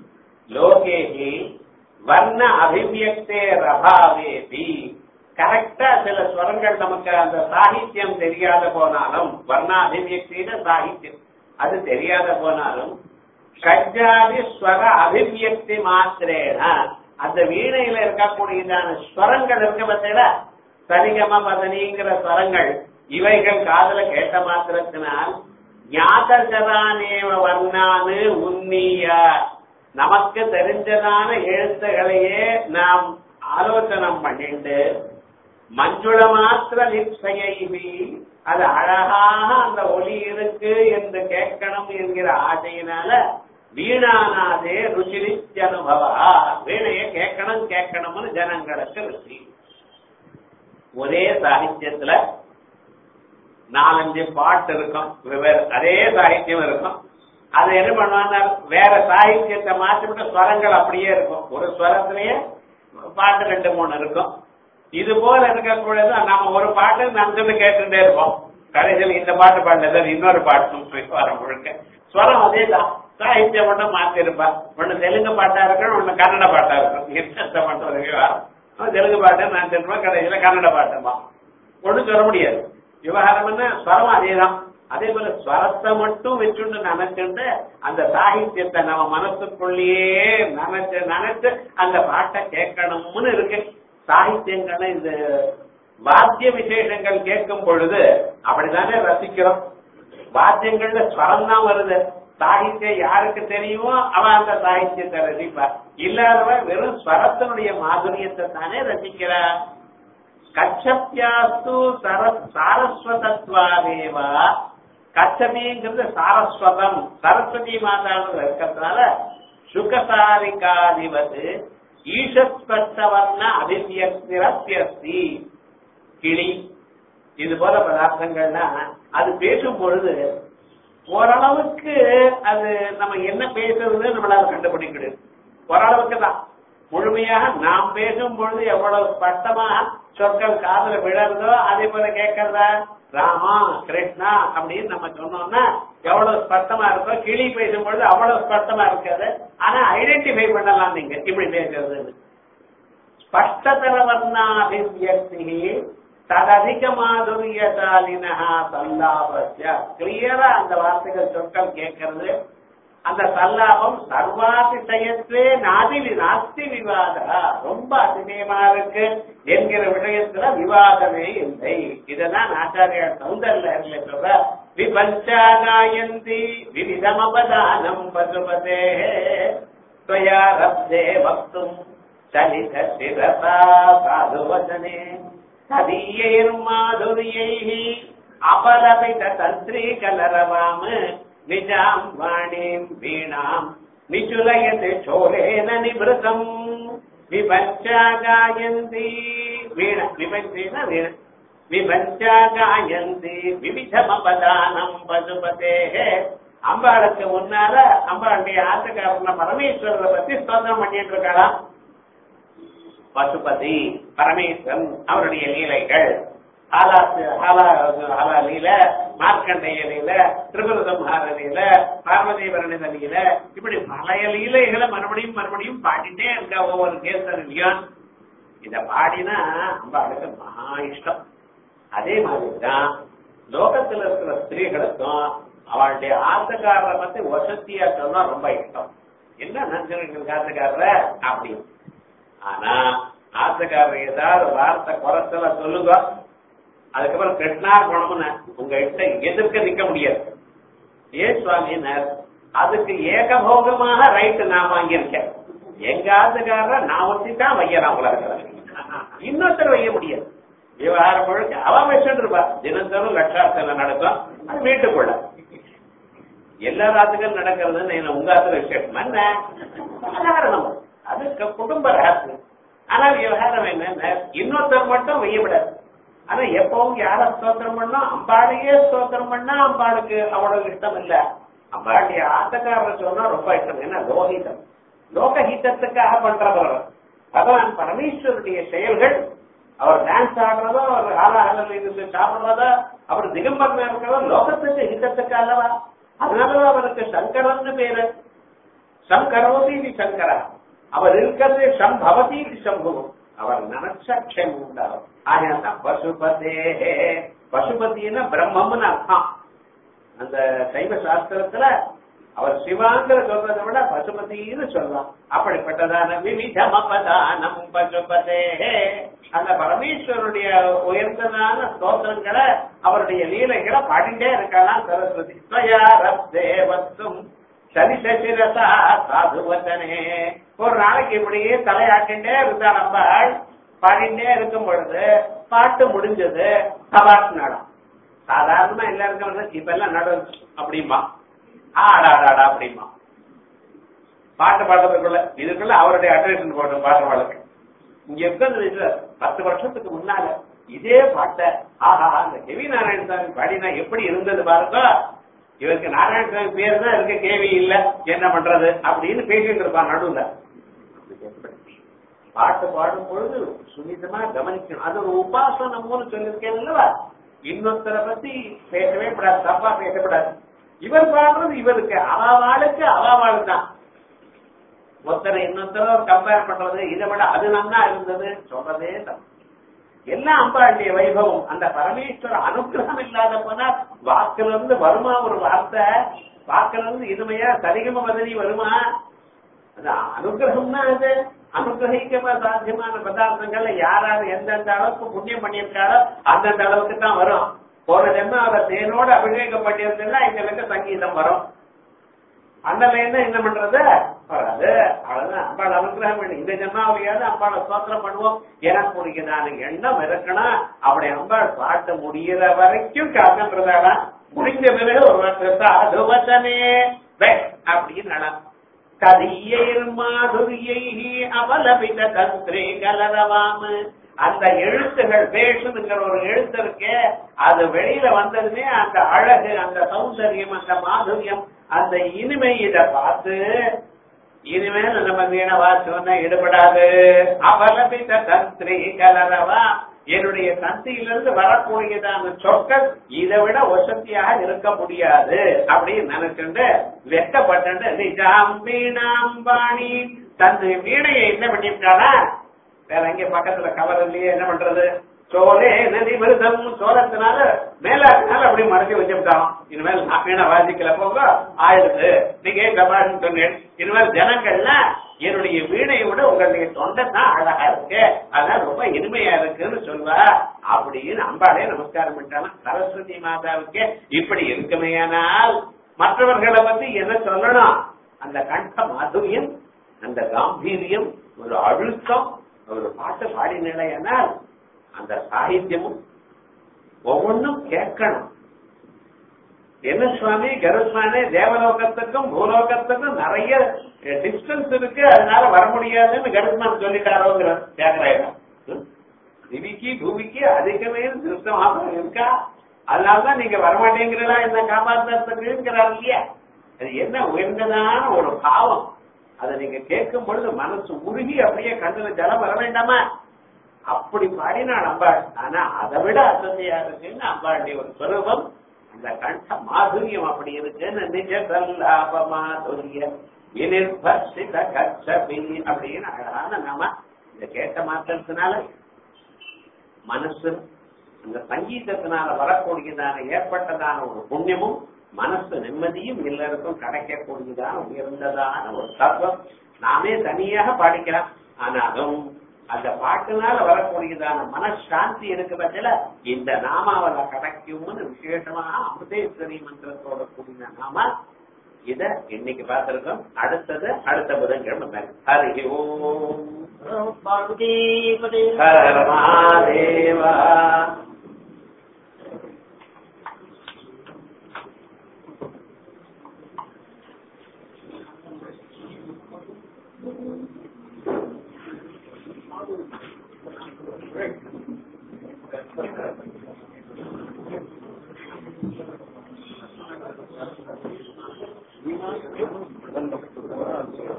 லோகேஹி வர்ண அபிவியக்தே ரபாவேபி. கரெக்டா சில ஸ்வரங்கள் நமக்கு அந்த சாகித்யம் தெரியாத போனாலும், வர்ண அபிவியக்தின சாகித்யம் அது தெரியாத போனாலும், ஷட்ஜாதி ஸ்வர அபிவியக்தி மாத்திரேன அந்த வீணையில இருக்கக்கூடியதான ஸ்வரங்கள் இருக்க பத்தில சரிகம பதனிங்கிற ஸ்வரங்கள் இவைகள் காதல கேட்ட மாத்திரத்தினால் ஞாதஜரானேவ வர்ணானு உன்னிய நமக்கு தெரிஞ்சதான எழுத்துகளையே நாம் ஆலோசனம் பண்ணிட்டு மஞ்சுள மாத்திர நிச்சயி அது அழகாக அந்த ஒலி இருக்கு என்று கேட்கணும் என்கிற ஆசையினால வீணானாதே ருச்சிரிச்ச அனுபவா. வீணைய கேட்கணும் கேட்கணும்னு ஜனங்களுக்கு ருச்சி. ஒரே சாகித்யத்துல 4-5 பாட்டு இருக்கும், அதே சாகித்யம் இருக்கும். அது என்ன பண்ணுவாங்க, வேற சாகித்யத்தை மாற்றிவிட்டு ஸ்வரங்கள் அப்படியே இருக்கும். ஒரு ஸ்வரத்திலேயே பாட்டு 2-3 இருக்கும். இது போல இருக்கக்கூடாது. நம்ம ஒரு பாட்டு நன்கு கேட்டுட்டே இருப்போம். கடைசியில் இந்த பாட்டு பாடுறது இன்னொரு பாட்டு வர முழுக்க ஸ்வரம் அதே தான், சாகித்யம் மட்டும் மாத்தி இருப்பா. ஒண்ணு தெலுங்கு பாட்டா இருக்கணும், ஒண்ணு கன்னட பாட்டா இருக்கும். என்ன பண்றது விவகாரம், தெலுங்கு பாட்டு நான் தெரியுமா, கடைசியில கன்னட பாட்டுமா ஒண்ணு சொல்ல முடியாது. விவகாரம்னா ஸ்வரம் அதேதான். அதே போல ஸ்வரத்தை மட்டும் வச்சுட்டு நினைச்சுட்டு அந்த சாகித்யத்தை நம்ம மனசுக்குள்ளேயே நினைச்சு அந்த பாட்டை கேட்கணும்னு இருக்கு. சாகித்யங்களை இந்த வாத்திய விசேஷங்கள் கேட்கும் பொழுது அப்படித்தானே ரசிக்கிறோம். வாத்தியங்கள்ல ஸ்வரம் தான் வருது. சாகித்யம் யாருக்கு தெரியுமோ அவன் அந்த சாகித்யத்தை ரசிப்பார். இல்லாதவன் வெறும் ஸ்வரத்தினுடைய மாதுரியத்தை தானே ரசிக்கிறார். கச்சப்யாஸ்து சாரஸ்வதத்வாதேவா. கச்சபிங்கிறது சாரஸ்வதம், சரஸ்வதி மாதாவில் இருக்கிறதுனால சுகசாரிகாதிபது ஈஷஸ்பர்ஷவர்ண அபிவியக்தி. கிளி இது போல பதார்த்தங்கள்னா அது பேசும் பொழுது ஓரளவுக்கு அது நம்ம என்ன பேசுறதுன்னு நம்மளால கண்டுபிடிக்கிறது. ஓரளவுக்கு தான். முழுமையாக நாம் பேசும் பொழுது எவ்வளவு ஸ்பஷ்டமாக சொற்கள் காதல விழறதோ அதே போல கேட்கறதா ராமா கிருஷ்ணா அப்படின்னு நம்ம சொன்னோம்னா எவ்வளவு ஸ்பஷ்டமா இருக்கோ. கிளி பேசும் பொழுது அவ்வளவு ஸ்பஷ்டமா இருக்காது. ஆனா ஐடென்டிஃபை பண்ணலாம் நீங்க இப்படி பேசுறதுன்னு. ஸ்பஷ்டதர வர்ணாபிவியக்தி தததிக மாதுரியசாலினா சல்லாபஸ்ய. கிளியரா அந்த வார்த்தைகள் சொற்கள் கேட்கறது. அந்த சல்லாபம் சர்வாதிசயத்வே நாஸ்தி விவாத. ரொம்ப அதிசயமா இருக்கு என்கிற விஷயத்துல விவாதமே இல்லை. இததான் ஆச்சாரியார் சௌந்தர்ல சொல்ற விபஞ்சாகாயந்தி விவிதமபதானம் பசுபதே ஸ்வயா ரப்தே வக்தும் சலித சிரசா சாதுவசனே ததீயைர்மாதுரியைஹ அபலபித தந்திரீ கலரவாம நிஜாம் வாணீம் வீணாம் நிச்சுலயதே சோலேன நிவ்ருதம் விபஞ்சா காயந்தி வீண விபஞ்சேன வீண விபஞ்சா காயந்தி விவிதமபதானம் பசுபதே. அம்பாளுக்கு முன்னால அம்பாளுடைய ஆத்துக்காரன பரமேஸ்வரரை பத்தி ஸ்தோத்திரம் பண்ணிட்டு இருக்கலாம். பசுபதி பரமேஸ்வரன் அவருடைய லீலைகள் லீல, மார்க்கண்டேய லீல, திரிபுரசம்ஹார லீல, பார்வதேவரணித லீல, இப்படி பழைய லீலைகளை மறுபடியும் மறுபடியும் பாடிட்டே இருக்க ஒவ்வொரு கேசரிலையும். இத பாடினா அம்பாளுக்கு மகா இஷ்டம். அதே மாதிரிதான் லோகத்துல இருக்கிற ஸ்திரீகளுக்கும் அவளுடைய ஆத்துக்காரரை பத்தி வசதியா சொன்னா ரொம்ப இஷ்டம். என்ன நினைச்சிருக்க ஆத்துக்காரர அப்படின்னு. ஆனா ஆத்துக்காரர் ஏதாவது வார்த்தை குறைச்சல சொல்லுங்க, அதுக்கப்புறம் கிருஷ்ணார்பணம்னு உங்க கிட்ட எதிர்க்க நிக்க முடியாது. ஏன் சுவாமினர் அதுக்கு ஏகபோகமாக ரைட்டு நான் வாங்கியிருக்கேன். எங்க ஆத்துக்காரர நான் ஒத்திதான் வையறான் உலகத்துல, இன்னொருத்தர் வைய முடியாது. விவகாரம் முழுக்க அவ வச்சுட்டு இருப்பா. தினந்தோறும் லட்சார்த்தனை நடக்கும். அது வீட்டுக்குள்ள எல்லா ராத்துக்கும் நடக்கிறதுன்னு உங்க ஆத்துல விசேஷம் என்ன சாதாரணம், அது குடும்ப ரகசியம். ஆனா விவகாரம் என்ன, இன்னொருத்தர் மட்டும் வையப்படாது. ஆனா எப்பவும் யார ஸ்தோத்திரம் பண்ணா அம்பாளையே ஸ்தோத்திரம் பண்ணா அம்பாளுக்கு அவ்வளவு இஷ்டம் இல்ல. அம்பாளுடைய ஆத்தக்காரர் சொன்னா ரொம்ப இஷ்டம். ஏன்னா லோகிதம், லோகஹிதத்துக்காக பண்றவர் பகவான் பரமேஸ்வருடைய செயல்கள். அவர் டான்ஸ் ஆடுறதோ, அவர் ஆலாகல இருந்து சாப்பிடுறதோ, அவர் திகம்பரமா இருக்கிறதோ லோகத்துக்கு ஹிதத்துக்கு அல்லவா. அதனாலதான் அவருக்கு சங்கரன்னு பேரு. சங்கரோதி சங்கரா, அவர் இருக்கிறது சம்பவதி சம்பவம். அவர் நினைச்சா க்ஷேமம் உண்டாகும். ஆனா பசுபதே, பசுபதினா பிரம்மம்னு அர்த்தம். அந்த சைவ சாஸ்திரத்துல அவர் சிவாங்கிற சொல்றதை விட பசுபதினு சொல்லலாம். அப்படிப்பட்டதான விவிதமபதானம் பசுபதே, அந்த பரமேஸ்வருடைய உயர்ந்ததான ஸ்தோத்திரங்களை அவருடைய லீலைகளை பாடிட்டே இருக்கலாம் சரஸ்வதி. தேவத்தும் சலிசசிரசா சாதுவசனே. ஒரு நாளைக்கு இப்படியே தலையாட்டிண்டே இருந்தா நம்பாள் பாடிண்டே இருக்கும் பொழுது பாட்டு முடிஞ்சது சபாஷ் நாடம். சாதாரணமா எல்லாருக்கும் இப்ப எல்லாம் நடு அப்படிமா ஆடாடாடா அப்படிமா பாட்டு பாடுறதுக்குள்ள இதுக்குள்ள அவருடைய அட்ரேஷன் போட்டோம் பாடுறவாளுக்கு. இங்க இருக்கிறது 10 வருஷத்துக்கு முன்னால இதே பாட்டை ஆஹா அந்த கேவி நாராயணசாமி பாடினா எப்படி இருந்தது பாருங்க. இவருக்கு நாராயணசாமி பேர் தான் இருக்க, கேவி இல்ல, என்ன பண்றது அப்படின்னு பேசிட்டு இருப்பான் நடுவுல. பாட்டு பாடும் பொழுது சுனிதமா கவனிக்கணும். அது ஒரு உபாசனம்னு சொல்லியிருக்கேன் அல்லவா. இன்னொருத்தரை பத்தி பேசவே கூடாது, தப்பா பேசக்கூடாது. இவர் பாடுறது இவருக்கு, அவாளுக்கு அவாள் தான். ஒருத்தரை இன்னொருத்தர கம்பேர் பண்றது, இதை விட அது நல்லா இருந்தது சொல்றதே தப்பு. எல்லாம் அம்பாளுடைய வைபவம். அந்த பரமேஸ்வர அனுகிரகம் இல்லாத போனா வாக்குல இருந்து வருமா ஒரு வார்த்தை, வாக்குல இருந்து இனிமையா சரிகம வதனி வருமா? அது அனுகிரகம்னா அது அனுகிரகிக்க சாத்தியமான பதார்த்தங்கள்ல யாராவது எந்தெந்த அளவுக்கு புண்ணியம் பண்ணியிருக்காரோ அந்தந்த அளவுக்கு தான் வரும். போன ஜென்மம் அவரை தேனோட அபிஷேகம் பண்ணியிருந்தா எங்களுக்கு சங்கீதம் வரும். அந்த லைன் என்ன பண்றது வராது. அவ்வளவுதான். அம்பாள் அனுகிரகம் வேணும். இந்த ஜென்மாவையாவது அம்பாளை ஸ்தோத்திரம் பண்ணுவோம். எனக்கு முடியுதான எண்ணம் இருக்கணும். அப்படி அம்பாள் பாட்டு முடிகிற வரைக்கும் காக்கன்றதாடா. முடிஞ்ச பிறகு ஒரு வருஷத்தை அதுவசனே அப்படின்னு கதியைர் மாதுரியை அவலபித தந்திரே கலரவாம. அந்த எழுத்துகள் பேசுங்கிற ஒரு எழுத்து இருக்கு, அது வெளியில வந்ததுமே அந்த அழகு, அந்த சௌந்தரியம், அந்த மாதுரியம், அந்த இனிமை இத பார்த்து இனிமேல் நம்ம வீண வாசனை ஈடுபடாது. அவலபித தந்திரே கலரவா, என்னுடைய சந்தியிலிருந்து வரக்கூடியதான சொற்கள் இதை விட வசதியாக இருக்க முடியாது அப்படின்னு நினைச்சுட்டு வெட்கப்பட்டு நிஜாம் வீணாம் பாணி தன் வீணையை என்ன பண்ணிவிட்டானா வேற எங்க பக்கத்துல கவர் இல்லையே, என்ன பண்றது, சோழே நதி விருதம் சோழத்தினால மேலாட்டினால அப்படி மறைச்சி வச்சுட்டான். இனிமேல் நான் வீணை வாசிக்கல போக ஆயிடுது, நீங்க கபான்னு சொன்னேன். இனிமேல் ஜனங்கள்ல என்னுடைய வீணையை விட உங்களுடைய தொண்டை தான் அழகா இருக்கு, அதான் ரொம்ப இனிமையா இருக்குன்னு சொல்வா அப்படின்னு அம்பாளே நமஸ்காரம் பண்ணிட்டாங்க. சரஸ்வதி மாதாவுக்கு இப்படி இருக்குமையானால் மற்றவர்களை பத்தி என்ன சொல்லணும்? அந்த கண்ட மாதுரியம், அந்த காம்பீரியம், ஒரு அழுத்தம், ஒரு பாட்டு பாடினால் அந்த சாகித்யமும் ஒவ்வொன்றும் கேட்கணும். என்ன சுவாமி கருத்மானே, தேவலோகத்துக்கும் பூலோகத்துக்கும் நிறைய டிஸ்டன்ஸ் இருக்கு, அதனால வர முடியாதுன்னு கருத்மான் சொல்லிட்டாரோங்கிற தியாகராயன். திவிக்கு பூமிக்கு அதிகமே திருத்தமாக இருக்கா, அதனாலதான் நீங்க வரமாட்டேங்கிறதா என்ன காப்பாற்றுறதுக்குங்கிறார் இல்லையா. அது என்ன உயர்ந்ததான ஒரு பாவம். அதை நீங்க கேட்கும் பொழுது மனசு உருகி அப்படியே கண்ணுல ஜலம் வர வேண்டாமா? அப்படி பாடினாள் அம்பாள். ஆனா அதை விட அசந்தையா இருக்குன்னு அம்பாளுடைய ஒரு சுரூபம், அந்த கண்ட மாதுரியம் அப்படி இருக்குன்னு நிஜ சல்லாப மாதுரிய வினிர்பர்ஷித கச்சபி அப்படின்னு அழகான நாம இத கேட்ட மாத்திரத்தினால மனசு அந்த சங்கீதத்தினால வரக்கூடியதான ஏற்பட்டதான ஒரு புண்ணியமும் மனசு நிம்மதியும் எல்லாருக்கும் கிடைக்கக்கூடியதான உயர்ந்ததான ஒரு தத்துவம். நாமே தனியாக பாடிக்கலாம், ஆனாலும் அந்த பாட்டுனால வரக்கூடியதான மனசாந்தி இருக்கு பட்சல இந்த நாமாவல கிடைக்கும்னு விசேஷமாக அமிர்தேஸ்வரி மந்திரத்தோட கூடிய நாம இத இன்னைக்கு பார்த்திருக்கோம். அடுத்தது அடுத்த புதன்கிழமை. ஹரி ஓம் ஹர மகாதேவா.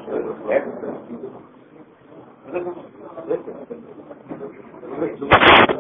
Thank you.